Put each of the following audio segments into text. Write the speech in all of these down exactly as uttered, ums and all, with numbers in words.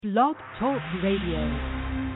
Blog Talk Radio.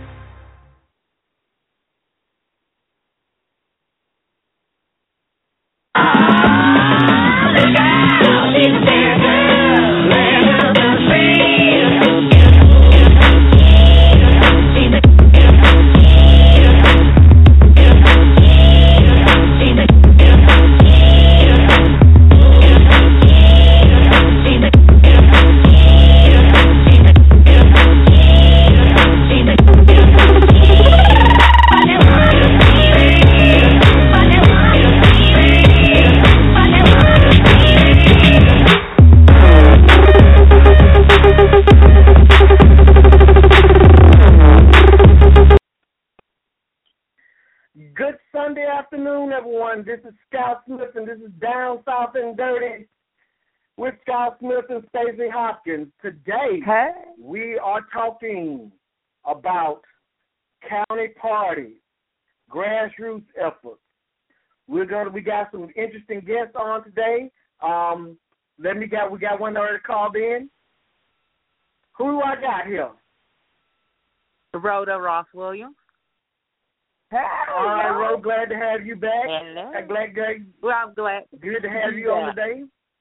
Good Sunday afternoon, everyone. This is Scott Smith, and this is Down South and Dirty with Scott Smith and Stacey Hopkins. Today, hey. we are talking about county parties, grassroots efforts. We're gonna we got some interesting guests on today. Um, let me get we got one already called in. Who do I got here? Rhoda Ross Williams. Hey, all right, Ro, glad to have you back. Hello. I'm glad, glad, well, I'm glad. Good to have you on today.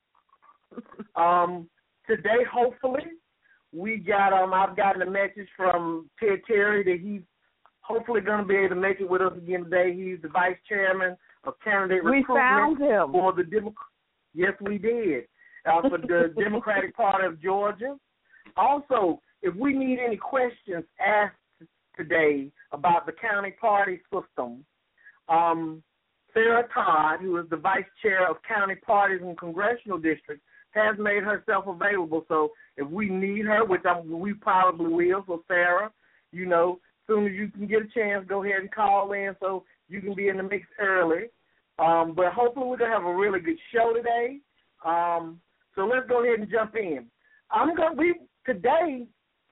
um, today, hopefully, we got um, I've gotten a message from Ted Terry that he's hopefully going to be able to make it with us again today. He's the vice chairman of candidate we recruitment found him. for the Democrat. Yes, we did uh, for the Democratic Party of Georgia. Also, if we need any questions asked today about the county party system, um, Sarah Todd, who is the vice chair of county parties and congressional districts, has made herself available. So if we need her, which I'm, we probably will, so Sarah, you know, as soon as you can get a chance, go ahead and call in so you can be in the mix early. Um, but hopefully we're going to have a really good show today. Um, so let's go ahead and jump in. I'm going to, we, today,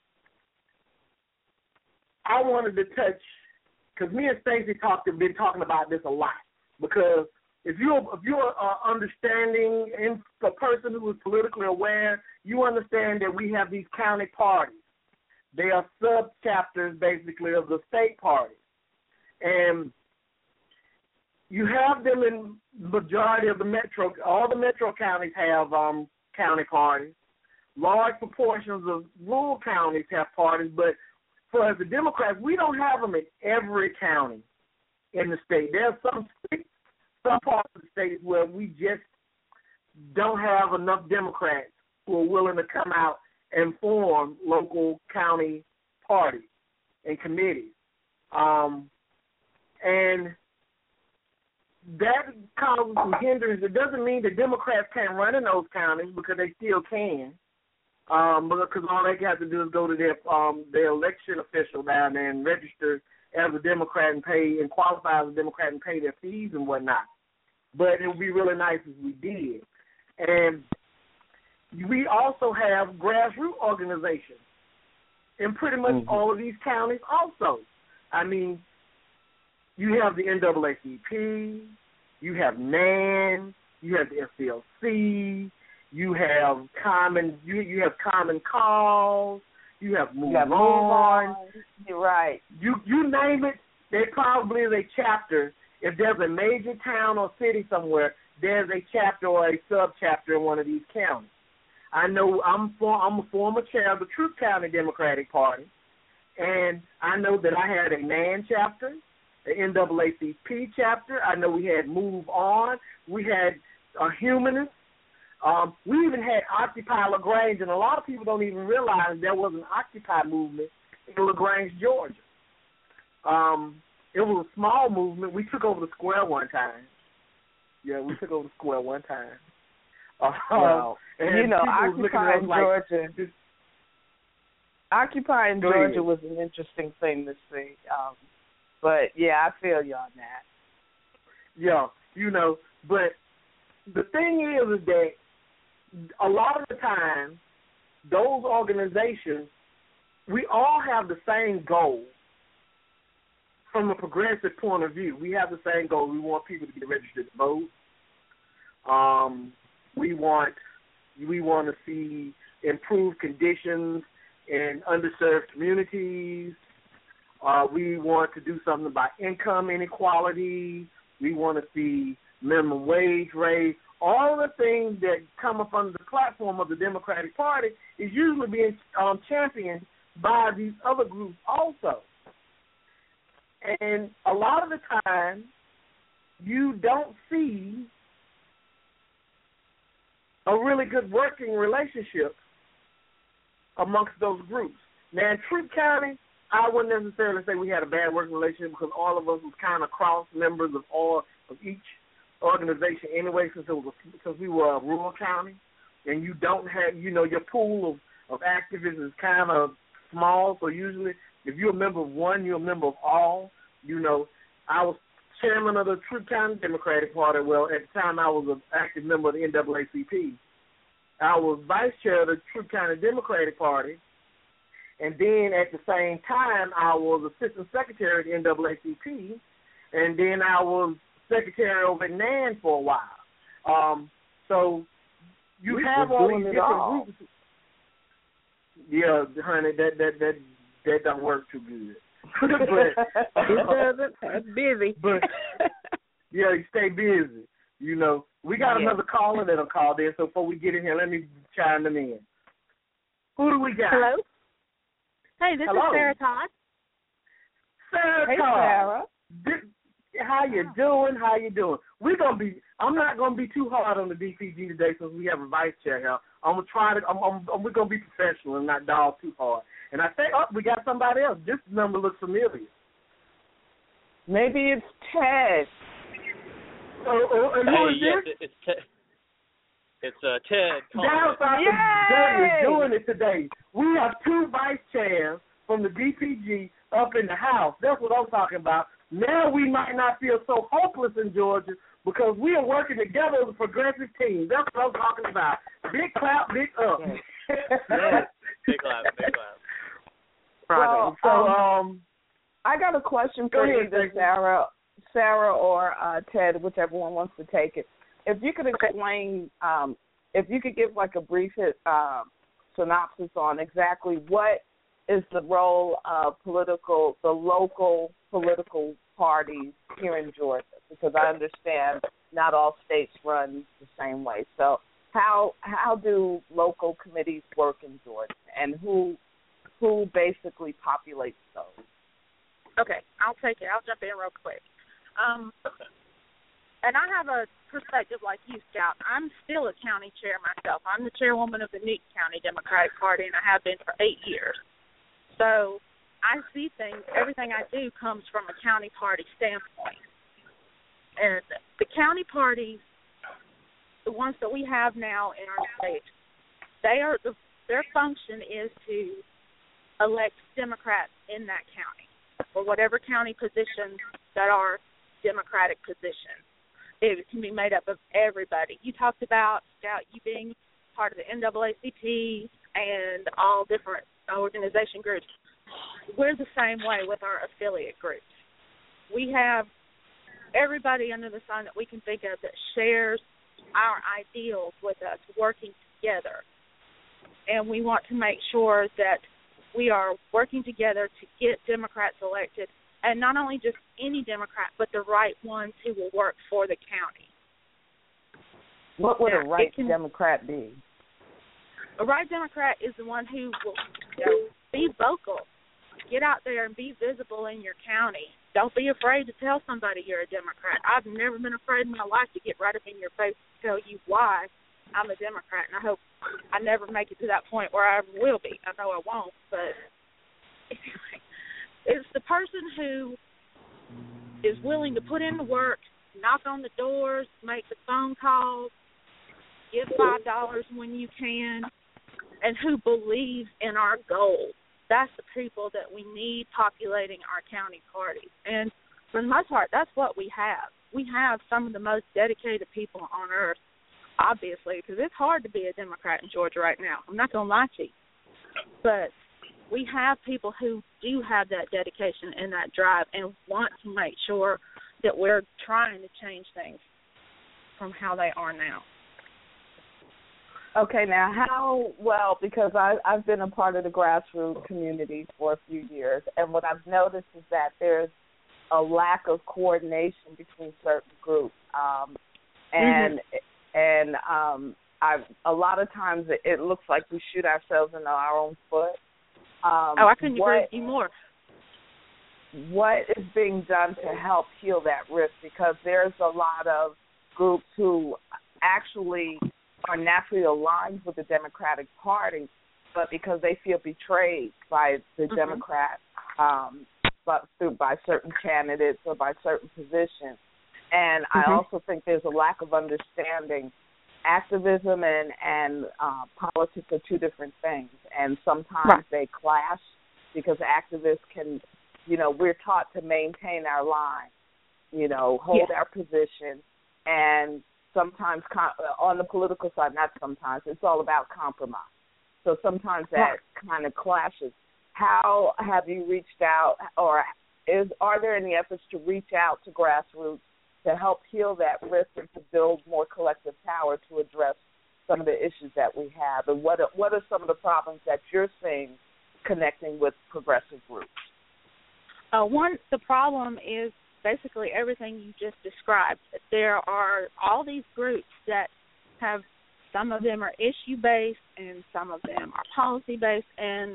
I wanted to touch, because me and Stacey talked have been talking about this a lot. Because if you're if you're uh, understanding and a person who is politically aware, you understand that we have these county parties. They are sub chapters basically of the state parties, and you have them in majority of the metro. All the metro counties have um, county parties. Large proportions of rural counties have parties, but for as the Democrats, we don't have them in every county in the state. There are some states, some parts of the state where we just don't have enough Democrats who are willing to come out and form local county parties and committees. Um, and that causes some hindrance. It doesn't mean the Democrats can't run in those counties, because they still can. Um, because all they have to do is go to their um, their election official down there and register as a Democrat and pay and qualify as a Democrat and pay their fees and whatnot. But it would be really nice if we did. And we also have grassroots organizations in pretty much mm-hmm. all of these counties also. I mean, you have the N double A C P, you have N A N, you have the S C L C, You have common. You you have Common Cause. You have Move, you have move On. on. You're right. You you name it. There probably is a chapter. If there's a major town or city somewhere, there's a chapter or a sub chapter in one of these counties. I know I'm for, I'm a former chair of the Truth County Democratic Party, and I know that I had a N A N chapter, the N double A C P chapter. I know we had Move On. We had a Humanist. Um, we even had Occupy LaGrange, and a lot of people don't even realize there was an Occupy movement in LaGrange, Georgia. Um, it was a small movement. We took over the square one time. Yeah, we took over the square one time. Uh, wow. And you know, Occupy in Georgia, like, Occupy in Georgia ahead. was an interesting thing to see. Um, but, yeah, I feel you on that. Yeah, you know, but the thing is, is that a lot of the time, those organizations, we all have the same goal from a progressive point of view. We have the same goal. We want people to get registered to vote. Um, we want we want to see improved conditions in underserved communities. Uh, we want to do something about income inequality. We want to see minimum wage raise. All the things that come up under the platform of the Democratic Party is usually being um, championed by these other groups also. And a lot of the time, you don't see a really good working relationship amongst those groups. Now, in Troup County, I wouldn't necessarily say we had a bad working relationship because all of us was kind of cross members of all of each organization anyway, since it was a, since we were a rural county, and you don't have, you know, your pool of, of activists is kind of small. So usually, if you're a member of one, you're a member of all. You know, I was chairman of the Troup County Democratic Party. Well, at the time, I was an active member of the N double A C P. I was vice chair of the Troup County Democratic Party. And then at the same time, I was assistant secretary at the N double A C P, and then I was secretary over at N A N for a while. Um, so you we have all these different all. groups. Yeah, honey, that that that that don't work too good. but, it doesn't. It's busy. But yeah, you stay busy. You know, we got yeah. another caller that'll call in. So before we get in here, let me chime them in. Who do we got? Hello. Hey, this Hello. is Sarah Todd. Sarah Hey, Todd. Sarah. This, how you doing? How you doing? We're gonna be. I'm not gonna be too hard on the D P G today since we have a vice chair here. I'm gonna try to. I'm, I'm, I'm, we're gonna be professional and not dog too hard. And I say, oh, we got somebody else. This number looks familiar. Maybe it's Ted. Oh, oh, and who Hey, is yes, this? it, it's Ted. It's uh, Ted. Down South Yay! is doing it today. We have two vice chairs from the D P G up in the house. That's what I'm talking about. Now we might not feel so hopeless in Georgia because we are working together as a progressive team. That's what I'm talking about. Big clap, big up. Yes. Big clap, big clap. Well, so, um, um, I got a question Go for ahead, either Stacey. Sarah, Sarah or uh, Ted, whichever one wants to take it. If you could explain, um, if you could give like a brief uh, synopsis on exactly what is the role of political, the local political parties here in Georgia, because I understand not all states run the same way. So how how do local committees work in Georgia, and who who basically populates those? Okay, I'll take it. I'll jump in real quick. Um, and I have a perspective like you, Scout. I'm still a county chair myself. I'm the chairwoman of the Newton County Democratic Party, and I have been for eight years. So I see things, everything I do comes from a county party standpoint. And the county parties, the ones that we have now in our state, they are the, their function is to elect Democrats in that county for whatever county positions that are Democratic positions. It can be made up of everybody. You talked about, Scout, you being part of the N double A C P and all different organization groups. We're the same way with our affiliate groups. We have everybody under the sun that we can think of that shares our ideals with us working together. And we want to make sure that we are working together to get Democrats elected, and not only just any Democrat, but the right ones who will work for the county. What would now, a right can, Democrat be? A right Democrat is the one who will, you know, be vocal. Get out there and be visible in your county. Don't be afraid to tell somebody you're a Democrat. I've never been afraid in my life to get right up in your face to tell you why I'm a Democrat, and I hope I never make it to that point where I ever will be. I know I won't, but anyway, it's the person who is willing to put in the work, knock on the doors, make the phone calls, give five dollars when you can, and who believes in our goals. That's the people that we need populating our county parties. And for the most part, that's what we have. We have some of the most dedicated people on earth, obviously, because it's hard to be a Democrat in Georgia right now. I'm not going to lie to you. But we have people who do have that dedication and that drive and want to make sure that we're trying to change things from how they are now. Okay, now how well, because I, I've been a part of the grassroots community for a few years, and what I've noticed is that there's a lack of coordination between certain groups. Um, and mm-hmm. and um, I, a lot of times it, it looks like we shoot ourselves in our own foot. Um, oh, I couldn't what, agree with you more. What is being done to help heal that rift? Because there's a lot of groups who actually are naturally aligned with the Democratic Party, but because they feel betrayed by the mm-hmm. Democrats, um, but through by certain candidates or by certain positions. And mm-hmm. I also think there's a lack of understanding. Activism and, and uh, politics are two different things, and sometimes right. they clash because activists can, you know, we're taught to maintain our line, you know, hold yeah. our position, and sometimes com- on the political side, not sometimes, it's all about compromise. So sometimes that right. kind of clashes. How have you reached out, or is are there any efforts to reach out to grassroots to help heal that rift and to build more collective power to address some of the issues that we have? And what are, what are some of the problems that you're seeing connecting with progressive groups? Uh, one, the problem is basically everything you just described. There are all these groups that have, some of them are issue-based and some of them are policy-based, and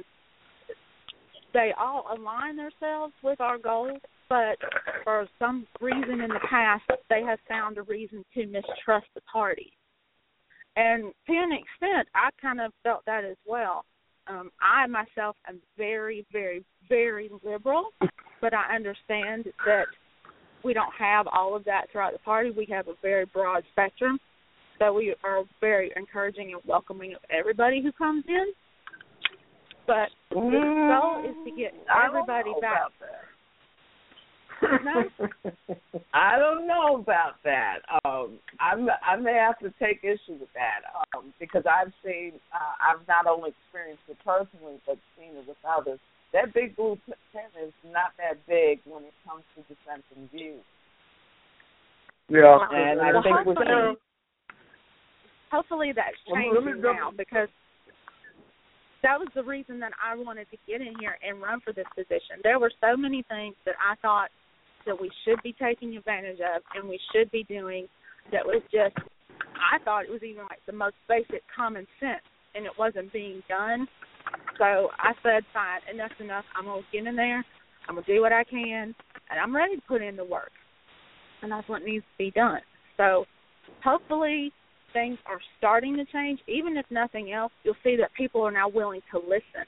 they all align themselves with our goals, but for some reason in the past, they have found a reason to mistrust the party. And to an extent, I kind of felt that as well. Um, I myself am very, very, very liberal, but I understand that we don't have all of that throughout the party. We have a very broad spectrum, so we are very encouraging and welcoming of everybody who comes in. But the goal is to get everybody back. No? I don't know about that. Um, I'm, I may have to take issue with that um, because I've seen, uh, I've not only experienced it personally, but seen it with others. That big blue tent is not that big when it comes to dissenting views. Yeah, and I well, think hopefully, we're hopefully that's changing now, because that was the reason that I wanted to get in here and run for this position. There were so many things that I thought that we should be taking advantage of and we should be doing that was just, I thought it was even like the most basic common sense, and it wasn't being done. So I said, fine, enough's enough. I'm going to get in there. I'm going to do what I can, and I'm ready to put in the work. And that's what needs to be done. So hopefully things are starting to change. Even if nothing else, you'll see that people are now willing to listen.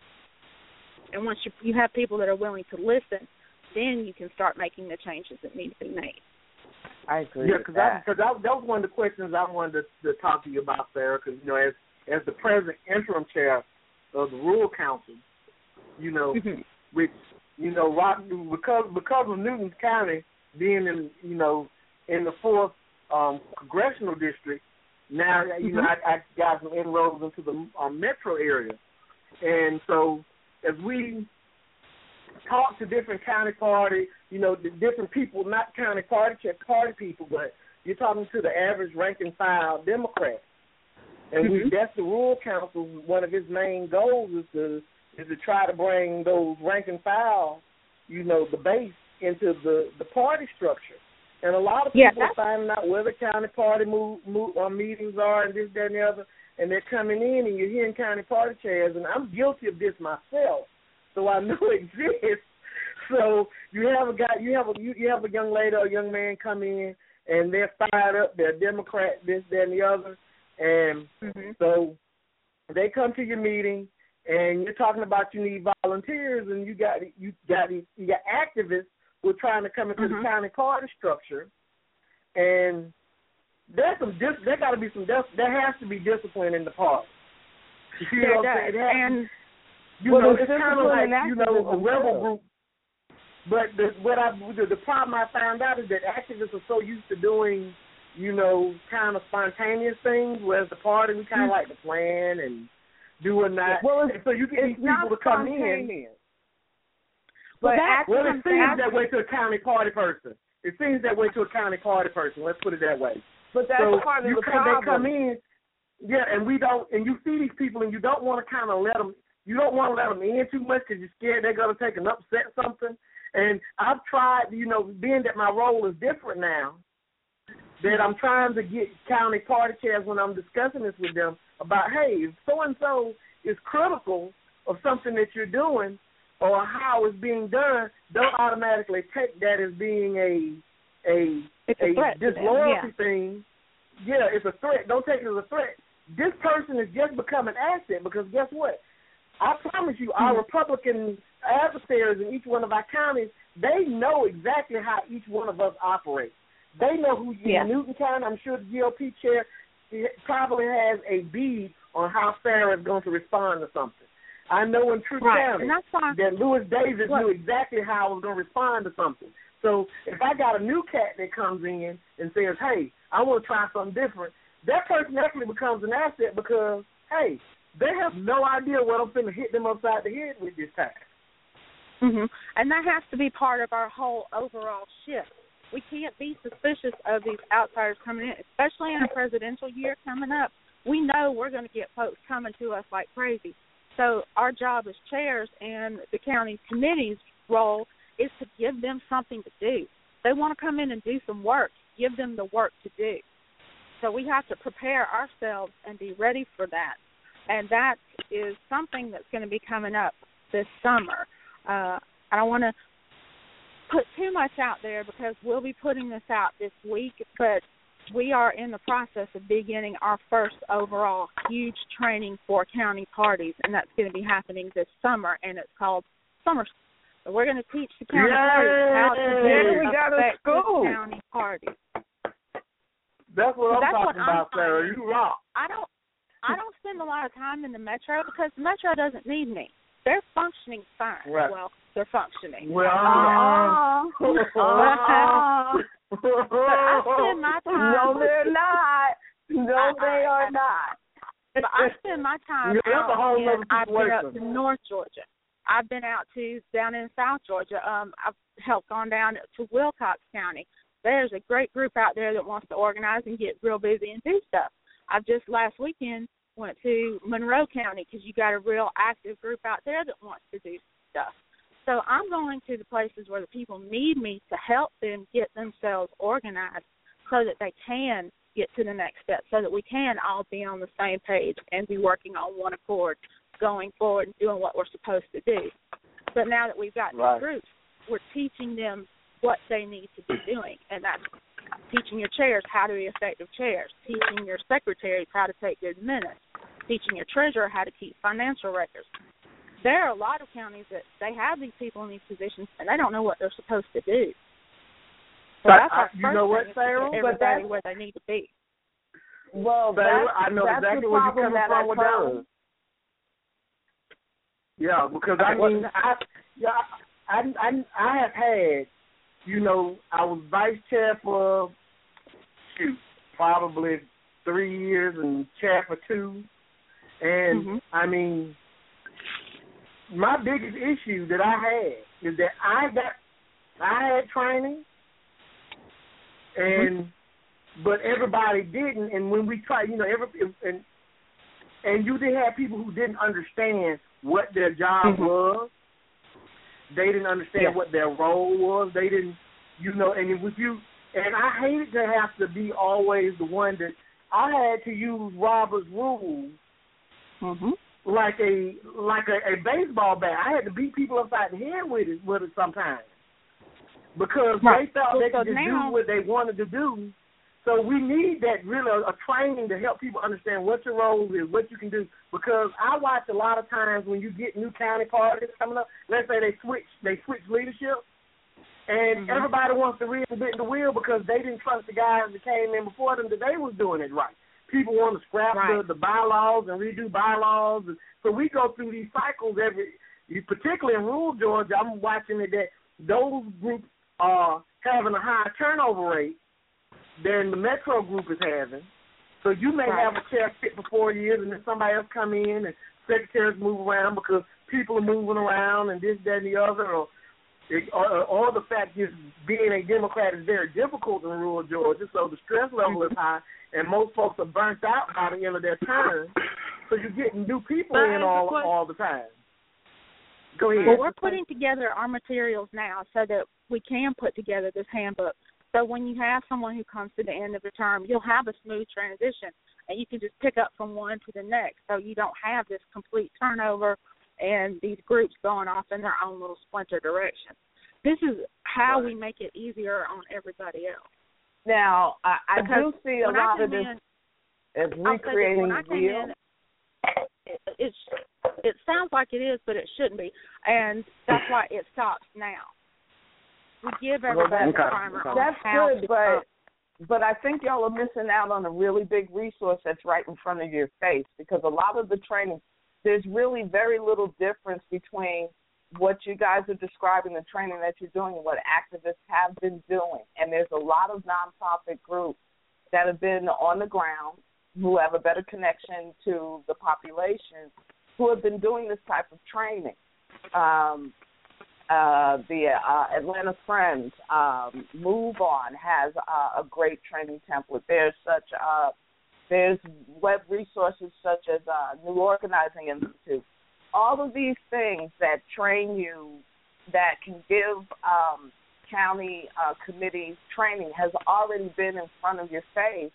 And once you, you have people that are willing to listen, then you can start making the changes that need to be made. I agree. Yeah, because that. that, that was one of the questions I wanted to, to talk to you about, Sarah, because, you know, as, as the present interim chair of the Rural Council, you know, mm-hmm. which, you know, because because of Newton County being in, you know, in the fourth um, congressional district, now, you mm-hmm. know, I, I got some inroads into the um, metro area. And so as we talk to different county party, you know, the different people, not county party, party people, but you're talking to the average rank and file Democrat. And mm-hmm. we, that's the Rural Council. One of his main goals is to is to try to bring those rank and file, you know, the base into the, the party structure. And a lot of people yeah, are finding out where the county party move, move, uh, meetings are and this, that, and the other, and they're coming in and you're hearing county party chairs, and I'm guilty of this myself, so I know it exists. So you have a guy, you have a you, you have a young lady or a young man come in, and they're fired up, they're Democrat, this, that, and the other. And mm-hmm. so they come to your meeting, and you're talking about you need volunteers, and you got you got you got activists who are trying to come into mm-hmm. the county party structure, and there's some dis- there got to be some dis- there has to be discipline in the party. You see there what I'm saying? Has, and you well, know, it's kind of like you know a rebel too. group. But the, what I the, the problem I found out is that activists are so used to doing, you know, kind of spontaneous things, whereas the party, we kind of like to plan and do and not. Well, and so you get these people to come in. But that, well, it seems that way to a county party person. It seems that way to a county party person. Let's put it that way. But that's so part of you the come, problem. They come in. yeah, and we don't, and you see these people, and you don't want to kind of let them, you don't want to let them in too much because you're scared they're going to take and upset something. And I've tried, you know, being that my role is different now, that I'm trying to get county party chairs when I'm discussing this with them about, hey, if so-and-so is critical of something that you're doing or how it's being done, don't automatically take that as being a a, it's a, a disloyalty yeah. thing. Yeah, it's a threat. Don't take it as a threat. This person is just becoming an asset because guess what? I promise you, our Republican adversaries in each one of our counties, they know exactly how each one of us operates. They know who yeah. in Newton County, I'm sure the G O P chair probably has a bead on how Sarah is going to respond to something. I know in Truth right. County that Lewis Davis what? knew exactly how I was going to respond to something. So if I got a new cat that comes in and says, hey, I want to try something different, that person actually becomes an asset because, hey, they have no idea what I'm going to hit them upside the head with this time. Mm-hmm. And that has to be part of our whole overall shift. We can't be suspicious of these outsiders coming in, especially in a presidential year coming up. We know we're going to get folks coming to us like crazy. So our job as chairs and the county committee's role is to give them something to do. They want to come in and do some work. Give them the work to do. So we have to prepare ourselves and be ready for that. And that is something that's going to be coming up this summer. Uh, I don't want to put too much out there because we'll be putting this out this week, but we are in the process of beginning our first overall huge training for county parties, and that's going to be happening this summer, and it's called Summer. So we're going to teach the county Yay! parties how to do Yeah, we got a school. county parties. That's what So I'm that's talking what about, I'm Sarah. finding. You rock. I don't, I don't spend a lot of time in the metro because the metro doesn't need me. They're functioning fine. Right. Well, they're functioning. Well, Uh-uh. Uh-uh. But I spend my time. No, they're not. No, I- they I- are I- not. But I spend my time Yeah, that's a out whole in, nother I've been up situation. to North Georgia. I've been out to down in South Georgia. Um, I've helped on down to Wilcox County. There's a great group out there that wants to organize and get real busy and do stuff. I've just last weekend went to Monroe County because you got a real active group out there that wants to do stuff. So I'm going to the places where the people need me to help them get themselves organized so that they can get to the next step, so that we can all be on the same page and be working on one accord going forward and doing what we're supposed to do. But now that we've got Right. these groups, we're teaching them what they need to be doing, and that's teaching your chairs how to be effective chairs, teaching your secretaries how to take good minutes, teaching your treasurer how to keep financial records. There are a lot of counties that they have these people in these positions, and they don't know what they're supposed to do. So But that's I- our you first know what, thing, is to Sarah? get But everybody that's- where they need to be. Well, Sarah, that's, I know that's exactly the where you're problem coming that from I with told- those. Yeah, because I Okay. mean, I, yeah, I, I, I have had, you know, I was vice chair for, shoot, probably three years and chair for two. And, Mhm. I mean, my biggest issue that I had is that I got, I had training, and, mm-hmm. but everybody didn't. And when we tried, you know, every, and, and you did have people who didn't understand what their job Mm-hmm. was. They didn't understand Yeah. what their role was. They didn't, you know, and with you, and I hated to have to be always the one that I had to use Robert's rules Mm-hmm. like a like a, a baseball bat. I had to beat people upside the head with it with it sometimes because Right. they thought Well, they so could just now- do what they wanted to do. So we need that really a, a training to help people understand what your role is, what you can do. Because I watch a lot of times when you get new county parties coming up, let's say they switch they switch leadership, and Mm-hmm. everybody wants to reinvent the wheel because they didn't trust the guys that came in before them that they was doing it right. People want to scrap Right. the, the bylaws and redo bylaws. And so we go through these cycles every, particularly in rural Georgia. I'm watching it that those groups are having a higher turnover rate than the metro group is having. So you may Right. have a chair fit for four years and then somebody else come in and secretaries move around because people are moving around and this, that, and the other. Or, It, or, or the fact is being a Democrat is very difficult in rural Georgia, so the stress level is high, and most folks are burnt out by the end of their term, so you're getting new people in all all the time. Go ahead. Well, we're putting together our materials now so that we can put together this handbook. So when you have someone who comes to the end of the term, you'll have a smooth transition, and you can just pick up from one to the next, so you don't have this complete turnover and these groups going off in their own little splinter direction. This is how right. we make it easier on everybody else. Now, I, I do see a lot of this in, as recreating the wheel. In, it, it's, it sounds like it is, but it shouldn't be, and that's why it stops now. We give everybody well, a primer on That's how good, to but, stop. but I think y'all are missing out on a really big resource that's right in front of your face, because a lot of the training, there's really very little difference between what you guys are describing, the training that you're doing, and what activists have been doing. And there's a lot of nonprofit groups that have been on the ground, who have a better connection to the population, who have been doing this type of training. Um, uh, the uh, Atlanta Friends, um, Move On has uh, a great training template. There's such uh, There's web resources such as uh, New Organizing Institute. All of these things that train you, that can give um, county uh, committees training, has already been in front of your face.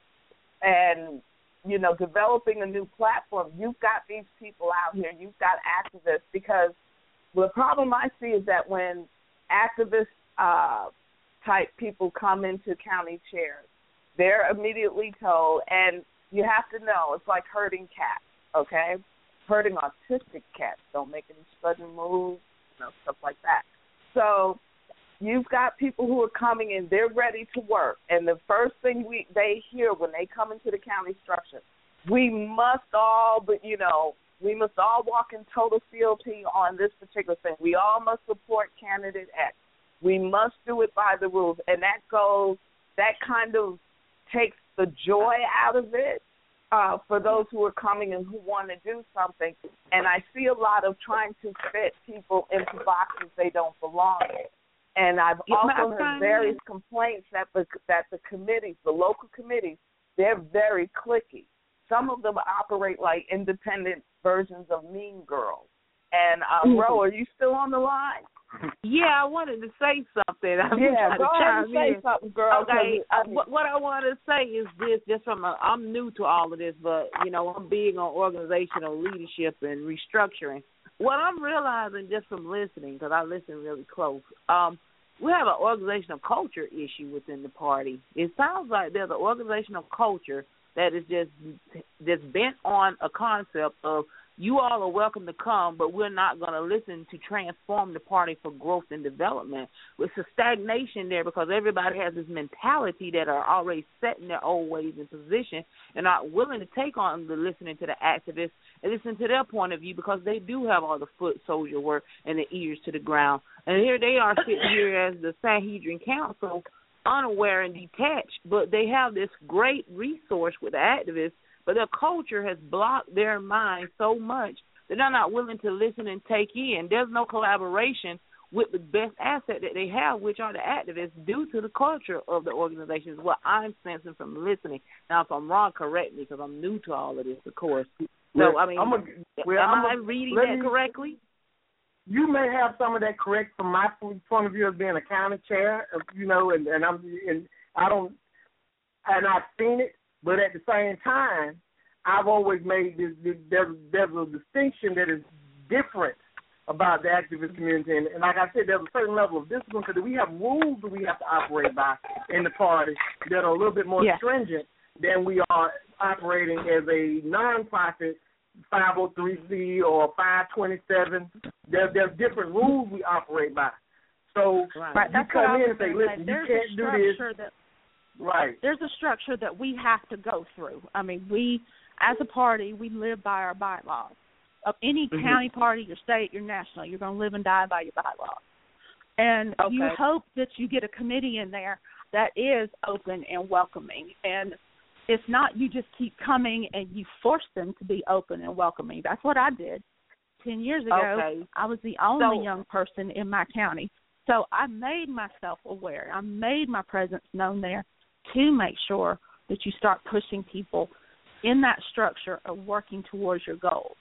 And, you know, developing a new platform, you've got these people out here, you've got activists, because the problem I see is that when activist uh, type people come into county chairs, they're immediately told, and you have to know, it's like herding cats, okay? Herding autistic cats. Don't make any sudden moves, you know, stuff like that. So you've got people who are coming in, they're ready to work, and the first thing we they hear when they come into the county structure, we must all, but you know, we must all walk in total fealty on this particular thing. We all must support candidate X. We must do it by the rules, and that goes, that kind of takes the joy out of it uh, for those who are coming and who want to do something. And I see a lot of trying to fit people into boxes they don't belong in. And I've also heard various complaints that the, that the committees, the local committees, they're very cliquey. Some of them operate like independent versions of Mean Girls. And, uh, mm-hmm. Ro, are you still on the line? Yeah, I wanted to say something. I'm yeah, go ahead and say in. something, girl. Okay, I mean, what, what I want to say is this, just from a, I'm new to all of this, but, you know, I'm big on organizational leadership and restructuring. What I'm realizing just from listening, because I listen really close, um, we have an organizational culture issue within the party. It sounds like there's an organizational culture that is just just bent on a concept of you all are welcome to come, but we're not going to listen to transform the party for growth and development. It's a stagnation there because everybody has this mentality that are already set in their old ways and position and not willing to take on the listening to the activists and listen to their point of view because they do have all the foot soldier work and the ears to the ground. And here they are sitting here as the Sanhedrin Council, unaware and detached, but they have this great resource with the activists, but their culture has blocked their mind so much that they're not willing to listen and take in. There's no collaboration with the best asset that they have, which are the activists, due to the culture of the organization, is what I'm sensing from listening. Now, if I'm wrong, correct me, because I'm new to all of this, of course. So, well, I mean, I'm a, well, am I'm I a, reading that me, correctly? You may have some of that correct from my point of view as being a county chair, you know, and, and I'm and I don't, and I've seen it, but at the same time, I've always made this, this there's, there's a distinction that is different about the activist community, and, and like I said, there's a certain level of discipline because we have rules that we have to operate by in the party that are a little bit more yeah. stringent than we are operating as a nonprofit five oh three C or five twenty-seven. There, there's different rules we operate by. So right. you That's come what in and say, listen, you can't do this. That, right. There's a structure that we have to go through. I mean, we, as a party, we live by our bylaws. Of any mm-hmm. county party, your state, your national, you're going to live and die by your bylaws. And okay. you hope that you get a committee in there that is open and welcoming. And it's not you just keep coming and you force them to be open and welcoming. That's what I did. Ten years ago, okay. I was the only so, young person in my county So I made myself aware. I made my presence known there to make sure that you start pushing people in that structure of working towards your goals.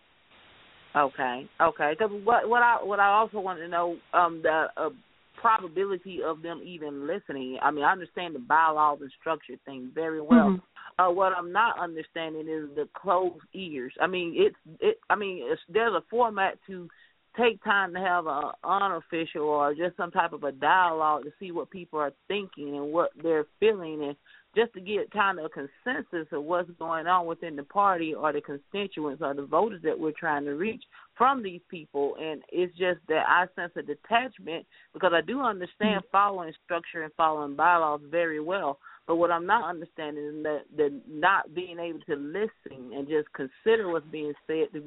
Okay, okay. Because what what I what I also want to know, um, the uh, probability of them even listening. I mean, I understand the bylaws and structure thing very well. Mm-hmm. Uh, what I'm not understanding is the closed ears. I mean, it's it. I mean, it's, there's a format to take time to have an unofficial or just some type of a dialogue to see what people are thinking and what they're feeling, and just to get kind of a consensus of what's going on within the party or the constituents or the voters that we're trying to reach from these people. And it's just that I sense a detachment, because I do understand following structure and following bylaws very well. But what I'm not understanding is that the not being able to listen and just consider what's being said, to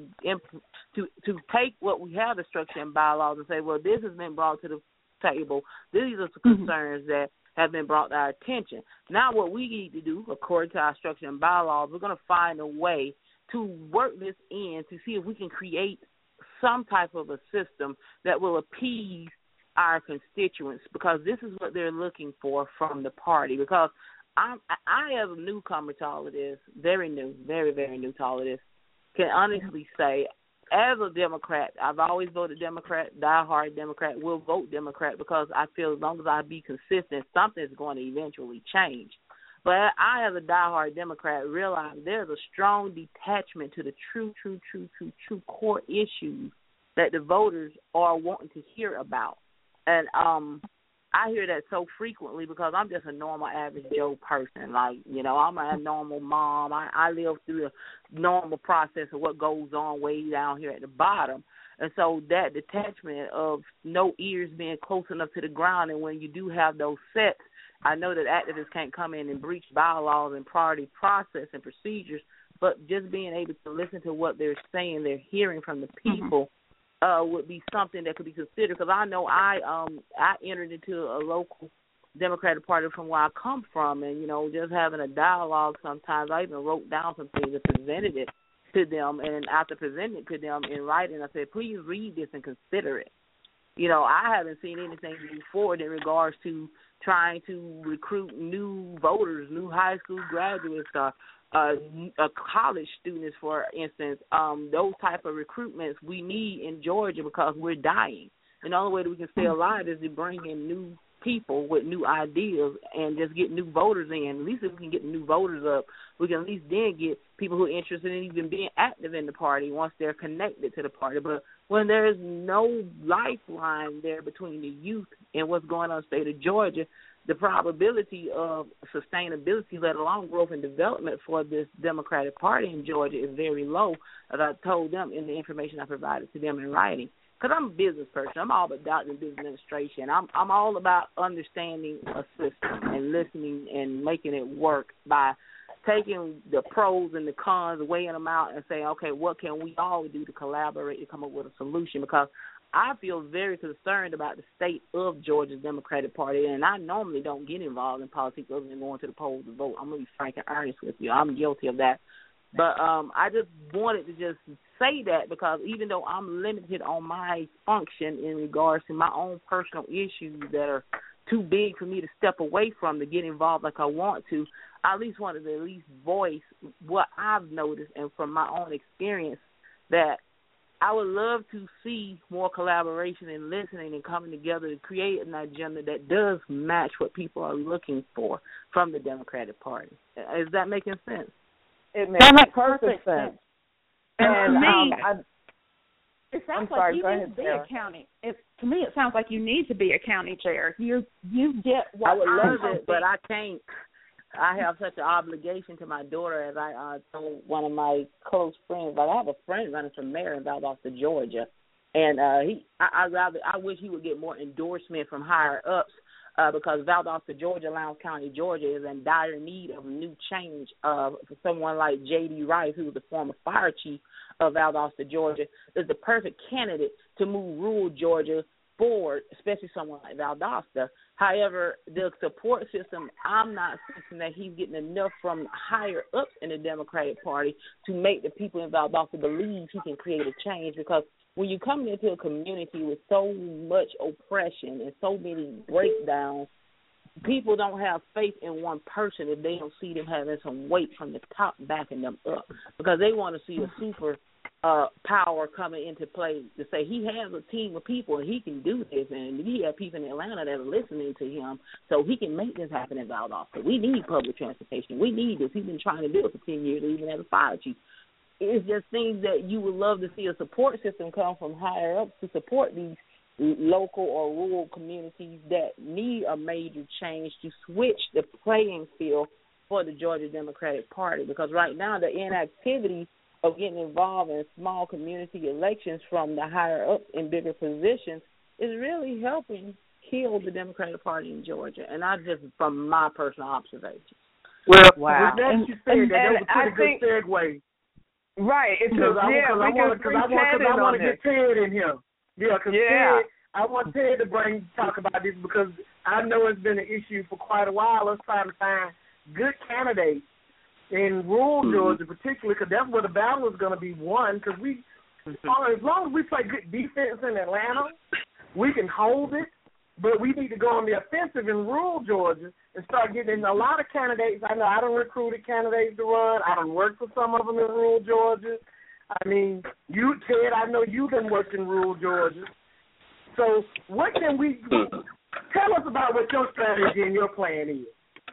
to to take what we have, the structure and bylaws, and say, well, this has been brought to the table. These are some concerns that have been brought to our attention. Now what we need to do, according to our structure and bylaws, we're going to find a way to work this in to see if we can create some type of a system that will appease our constituents, because this is what they're looking for from the party. Because I'm, I, as a newcomer to all of this, very new, very, very new to all of this, can honestly say, as a Democrat, I've always voted Democrat, diehard Democrat, will vote Democrat, because I feel as long as I be consistent, something's going to eventually change. But I, as a diehard Democrat, realize there's a strong detachment to the true, true, true, true, true core issues that the voters are wanting to hear about. And um, I hear that so frequently because I'm just a normal, average Joe person. Like, you know, I'm a normal mom. I, I live through the normal process of what goes on way down here at the bottom. And so that detachment of no ears being close enough to the ground, and when you do have those sets, I know that activists can't come in and breach bylaws and party process and procedures, but just being able to listen to what they're saying, they're hearing from the people, mm-hmm. uh, would be something that could be considered. Because I know I um I entered into a local Democratic Party from where I come from, and, you know, just having a dialogue sometimes, I even wrote down some things and presented it to them, and after presenting it to them in writing, I said, please read this and consider it. You know, I haven't seen anything move forward in regards to trying to recruit new voters, new high school graduates, uh, uh, uh, college students, for instance. Um, those type of recruitments we need in Georgia because we're dying. And the only way that we can stay alive is to bring in new people with new ideas and just get new voters in. At least if we can get new voters up, we can at least then get people who are interested in even being active in the party once they're connected to the party. But when there's no lifeline there between the youth and what's going on in the state of Georgia, the probability of sustainability, let alone growth and development for this Democratic Party in Georgia, is very low, as I told them in the information I provided to them in writing. Because I'm a business person. I'm all about doctor and business administration. I'm I'm all about understanding a system and listening and making it work by taking the pros and the cons, weighing them out, and saying, okay, what can we all do to collaborate to come up with a solution? Because I feel very concerned about the state of Georgia's Democratic Party, and I normally don't get involved in politics other than going to the polls to vote. I'm going to be frank and honest with you. I'm guilty of that. But um, I just wanted to just say that because even though I'm limited on my function in regards to my own personal issues that are too big for me to step away from to get involved like I want to, I at least wanted to at least voice what I've noticed and from my own experience that I would love to see more collaboration and listening and coming together to create an agenda that does match what people are looking for from the Democratic Party. Is that making sense? It makes that makes perfect sense. And, and to me, um, I, it sounds I'm like sorry, you go need ahead, to be Sarah. a county. It, to me, it sounds like you need to be a county chair. You you get what I would I'm love it, hoping. but I can't. I have such an obligation to my daughter, as I uh, told one of my close friends. Like I have a friend running for mayor in Valdosta, Georgia, and uh, he. I, I rather. I wish he would get more endorsement from higher ups. Uh, because Valdosta, Georgia, Lowndes County, Georgia, is in dire need of new change. Uh, for someone like J D. Rice, who was the former fire chief of Valdosta, Georgia, is the perfect candidate to move rural Georgia forward, especially someone like Valdosta. However, the support system, I'm not thinking that he's getting enough from higher ups in the Democratic Party to make the people in Valdosta believe he can create a change, because when you come into a community with so much oppression and so many breakdowns, people don't have faith in one person if they don't see them having some weight from the top backing them up, because they want to see a super uh, power coming into play to say he has a team of people and he can do this, and we have people in Atlanta that are listening to him, so he can make this happen in Valdosta. We need public transportation. We need this. He's been trying to do it for ten years, even as a fire chief. It's just things that you would love to see a support system come from higher up to support these local or rural communities that need a major change to switch the playing field for the Georgia Democratic Party, because right now the inactivity of getting involved in small community elections from the higher up in bigger positions is really helping kill the Democratic Party in Georgia, and not just from my personal observations. Well, wow. with that you said, and, that, that was a pretty I think, good segue. Right. It's Because a, I, yeah, cause we I want can to I want to get Ted in here. Yeah, because yeah. Ted, I want Ted to bring talk about this, because I know it's been an issue for quite a while. Us trying to find good candidates in rural mm-hmm. Georgia, particularly, because that's where the battle is going to be won. Because we, mm-hmm. as long as we play good defense in Atlanta, we can hold it. But we need to go on the offensive in rural Georgia and start getting a lot of candidates. I know I done recruited candidates to run. I done worked for some of them in rural Georgia. I mean, you, Ted, I know you've been working in rural Georgia. So what can we do? Tell us about what your strategy and your plan is.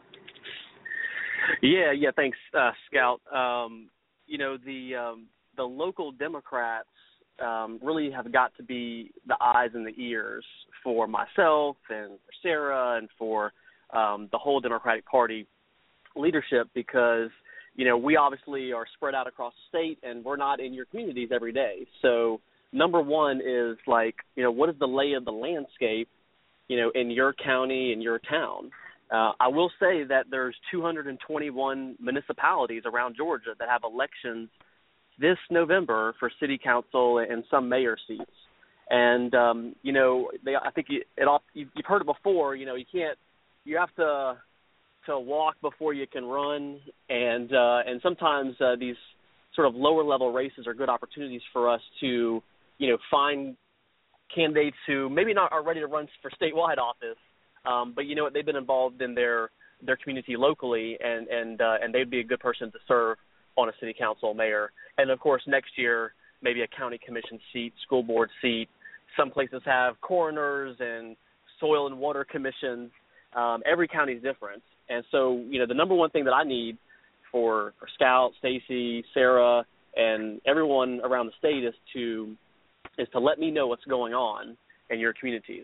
Yeah, yeah, thanks, uh, Scout. Um, you know, the um, the local Democrats um, really have got to be the eyes and the ears for myself and for Sarah and for um, the whole Democratic Party leadership, because, you know, we obviously are spread out across the state and we're not in your communities every day. So number one is, like, you know, what is the lay of the landscape, you know, in your county, in your town? Uh, I will say that there's two hundred twenty-one municipalities around Georgia that have elections this November for city council and some mayor seats. And, um, you know, they, I think you, it all, you, you've heard it before, you know, you can't, you have to to walk before you can run. And, uh, and sometimes uh, these sort of lower level races are good opportunities for us to, you know, find candidates who maybe not are ready to run for statewide office, um, but you know what, they've been involved in their, their community locally, and, and, uh, and they'd be a good person to serve on a city council, mayor. And of course, next year, maybe a county commission seat, school board seat. Some places have coroners and soil and water commissions. Um, every county is different. And so, you know, the number one thing that I need for, for Scout, Stacy, Sarah, and everyone around the state is to is to let me know what's going on in your communities.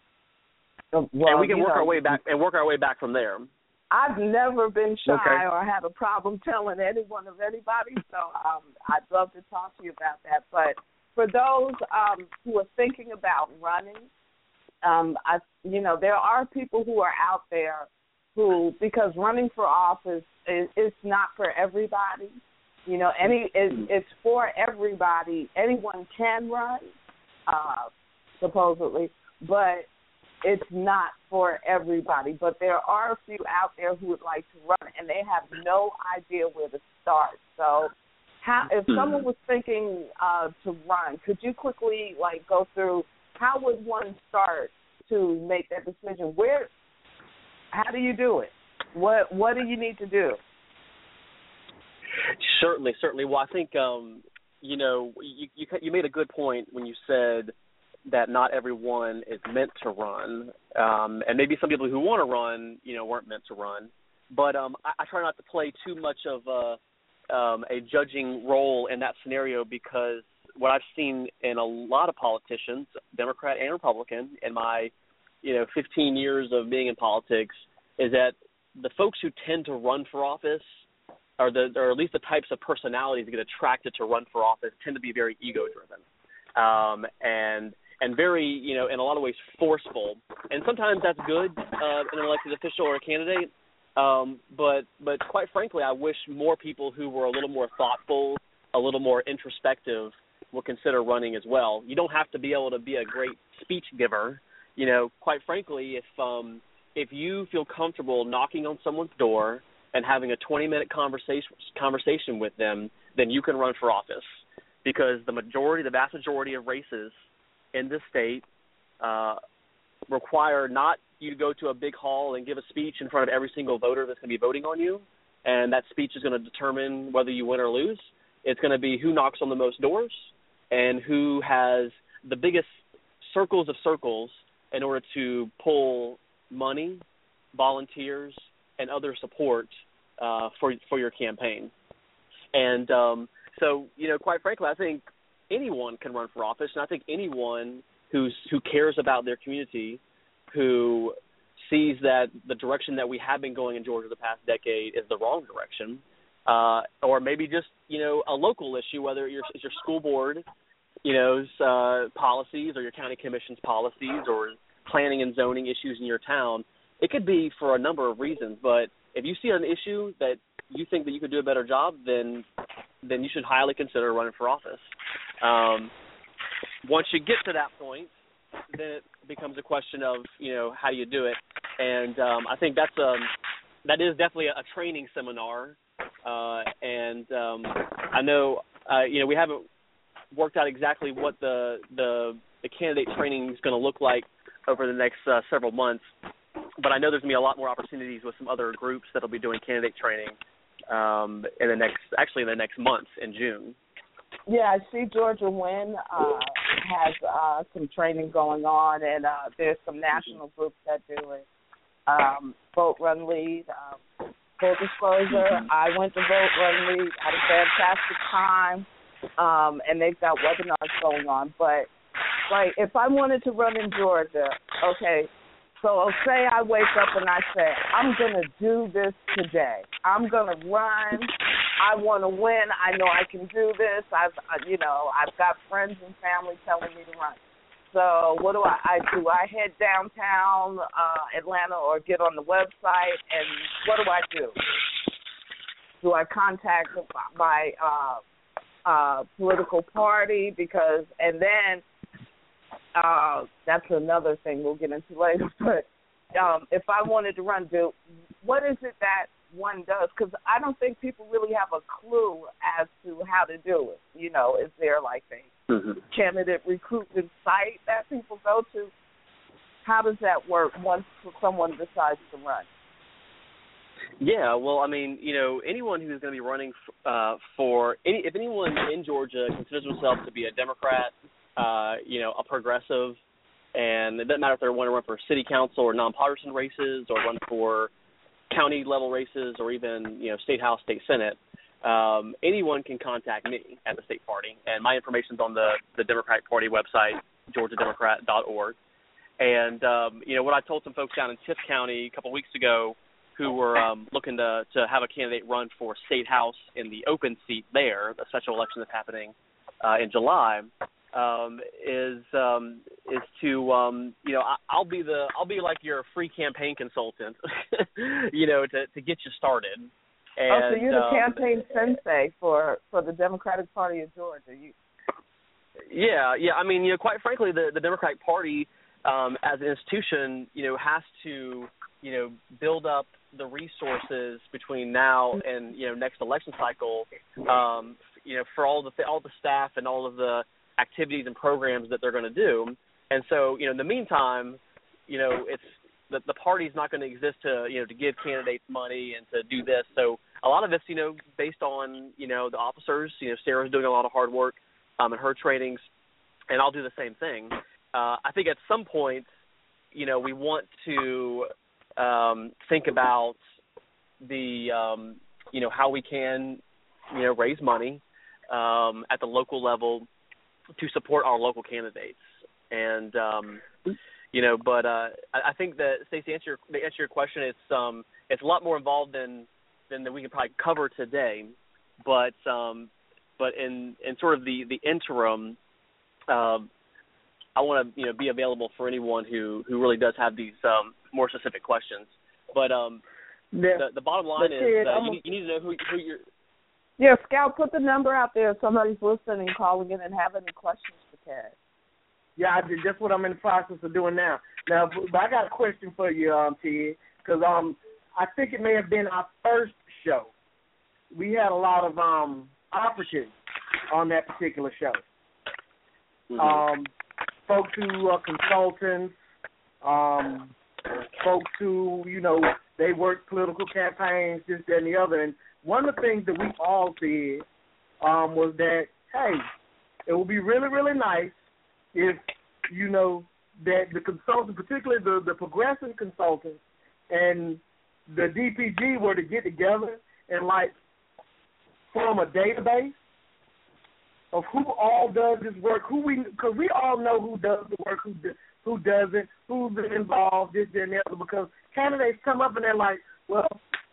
Well, and we can work know, our way back and work our way back from there. I've never been shy okay. or had a problem telling anyone of anybody, so um, I'd love to talk to you about that. But for those um, who are thinking about running, um, I, you know, there are people who are out there who, because running for office is, is not for everybody. You know, any it, it's for everybody. Anyone can run, uh, supposedly, but it's not for everybody. But there are a few out there who would like to run, and they have no idea where to start. So how, if someone was thinking uh, to run, could you quickly, like, go through how would one start to make that decision? Where, how do you do it? What What do you need to do? Certainly, certainly. Well, I think, um, you know, you, you you made a good point when you said that not everyone is meant to run, um, and maybe some people who want to run, you know, weren't meant to run. But um, I, I try not to play too much of a, um, a judging role in that scenario, because what I've seen in a lot of politicians, Democrat and Republican, in my, you know, fifteen years of being in politics, is that the folks who tend to run for office, or the, or at least the types of personalities that get attracted to run for office, tend to be very ego-driven, um, and and very, you know, in a lot of ways forceful. And sometimes that's good uh, in an elected official or a candidate, um, but but quite frankly, I wish more people who were a little more thoughtful, a little more introspective, would consider running as well. You don't have to be able to be a great speech giver. You know, quite frankly, if um, if you feel comfortable knocking on someone's door and having a twenty-minute conversation conversation with them, then you can run for office. because the majority, the vast majority of races in this state uh, require not you to go to a big hall and give a speech in front of every single voter that's going to be voting on you, and that speech is going to determine whether you win or lose. It's going to be who knocks on the most doors and who has the biggest circles of circles in order to pull money, volunteers, and other support uh, for for your campaign. And um, so, you know, quite frankly, I think anyone can run for office, and I think anyone who's who cares about their community, who sees that the direction that we have been going in Georgia the past decade is the wrong direction, uh, or maybe just, you know, a local issue, whether your, it's your school board, you know, uh, policies or your county commission's policies or planning and zoning issues in your town. It could be for a number of reasons, but if you see an issue that you think that you could do a better job, then then you should highly consider running for office. Um, once you get to that point, then it becomes a question of, you know, how do you do it? And um, I think that's um, that is definitely a, a training seminar. Uh, and um, I know, uh, you know, we haven't worked out exactly what the the, the candidate training is going to look like over the next uh, several months. But I know there's going to be a lot more opportunities with some other groups that will be doing candidate training um, in the next, actually in the next month in June. Yeah, I see Georgia Win uh, has uh, some training going on, and uh, there's some national groups that do it. Um, Vote Run Lead. Um, full disclosure, I went to Vote Run Lead, had a fantastic time, um, and they've got webinars going on. But, like, if I wanted to run in Georgia, okay, so say I wake up and I say, I'm going to do this today. I'm going to run. I want to win. I know I can do this. I've, uh, you know, I've got friends and family telling me to run. So what do I, I do? I head downtown uh, Atlanta or get on the website, and what do I do? Do I contact my uh, uh, political party? Because, and then, Uh, that's another thing we'll get into later. But um, if I wanted to run, do what is it that one does? Because I don't think people really have a clue as to how to do it. You know, is there like a mm-hmm. candidate recruitment site that people go to? How does that work once someone decides to run? Yeah, well, I mean, you know, anyone who's going to be running uh, for any, if anyone in Georgia considers themselves to be a Democrat, Uh, you know, a progressive, and it doesn't matter if they want to run for city council or nonpartisan races or run for county level races or even, you know, state house, state senate, um, anyone can contact me at the state party. And my information's on the, the Democratic Party website, georgia democrat dot org. And, um, you know, what I told some folks down in Tift County a couple weeks ago who were um, looking to, to have a candidate run for state house in the open seat there, the special election that's happening uh, in July, Um, is um, is to um, you know I, I'll be the I'll be like your free campaign consultant, you know, to, to get you started. And, oh, so you're the um, campaign sensei for, for the Democratic Party of Georgia. You. Yeah, yeah. I mean, you know, quite frankly, the, the Democratic Party um, as an institution, you know, has to you know build up the resources between now and you know next election cycle, um, you know, for all the all the staff and all of the activities and programs that they're going to do. And so, you know, in the meantime, you know, it's the, the party's not going to exist to, you know, to give candidates money and to do this. So a lot of it's, you know, based on, you know, the officers. You know, Sarah's doing a lot of hard work um, in her trainings, and I'll do the same thing. Uh, I think at some point, you know, we want to um, think about the, um, you know, how we can, you know, raise money um, at the local level to support our local candidates. And, um, you know, but uh, I, I think that, Stacey, answer your, to answer your question, it's um, it's a lot more involved than, than that we can probably cover today. But um, but in, in sort of the, the interim, um, I want to, you know, be available for anyone who, who really does have these um, more specific questions. But um, yeah. the, the bottom line is kid, uh, you, you need to know who, who you're... Yeah, Scout, put the number out there if somebody's listening, calling in, and have any questions for Ted. Yeah, I did. That's what I'm in the process of doing now. Now, but I got a question for you, um, Ted, because um, I think it may have been our first show. We had a lot of um operatives on that particular show. Mm-hmm. Um, folks who are consultants, um, folks who, you know, they work political campaigns, this, that, and the other. And one of the things that we all said um, was that, hey, it would be really, really nice if, you know, that the consultants, particularly the, the progressive consultants and the D P G were to get together and, like, form a database of who all does this work, who we, because we all know who does the work, who do, who doesn't, who's been involved, this, that, and the other, because candidates come up and they're like, well,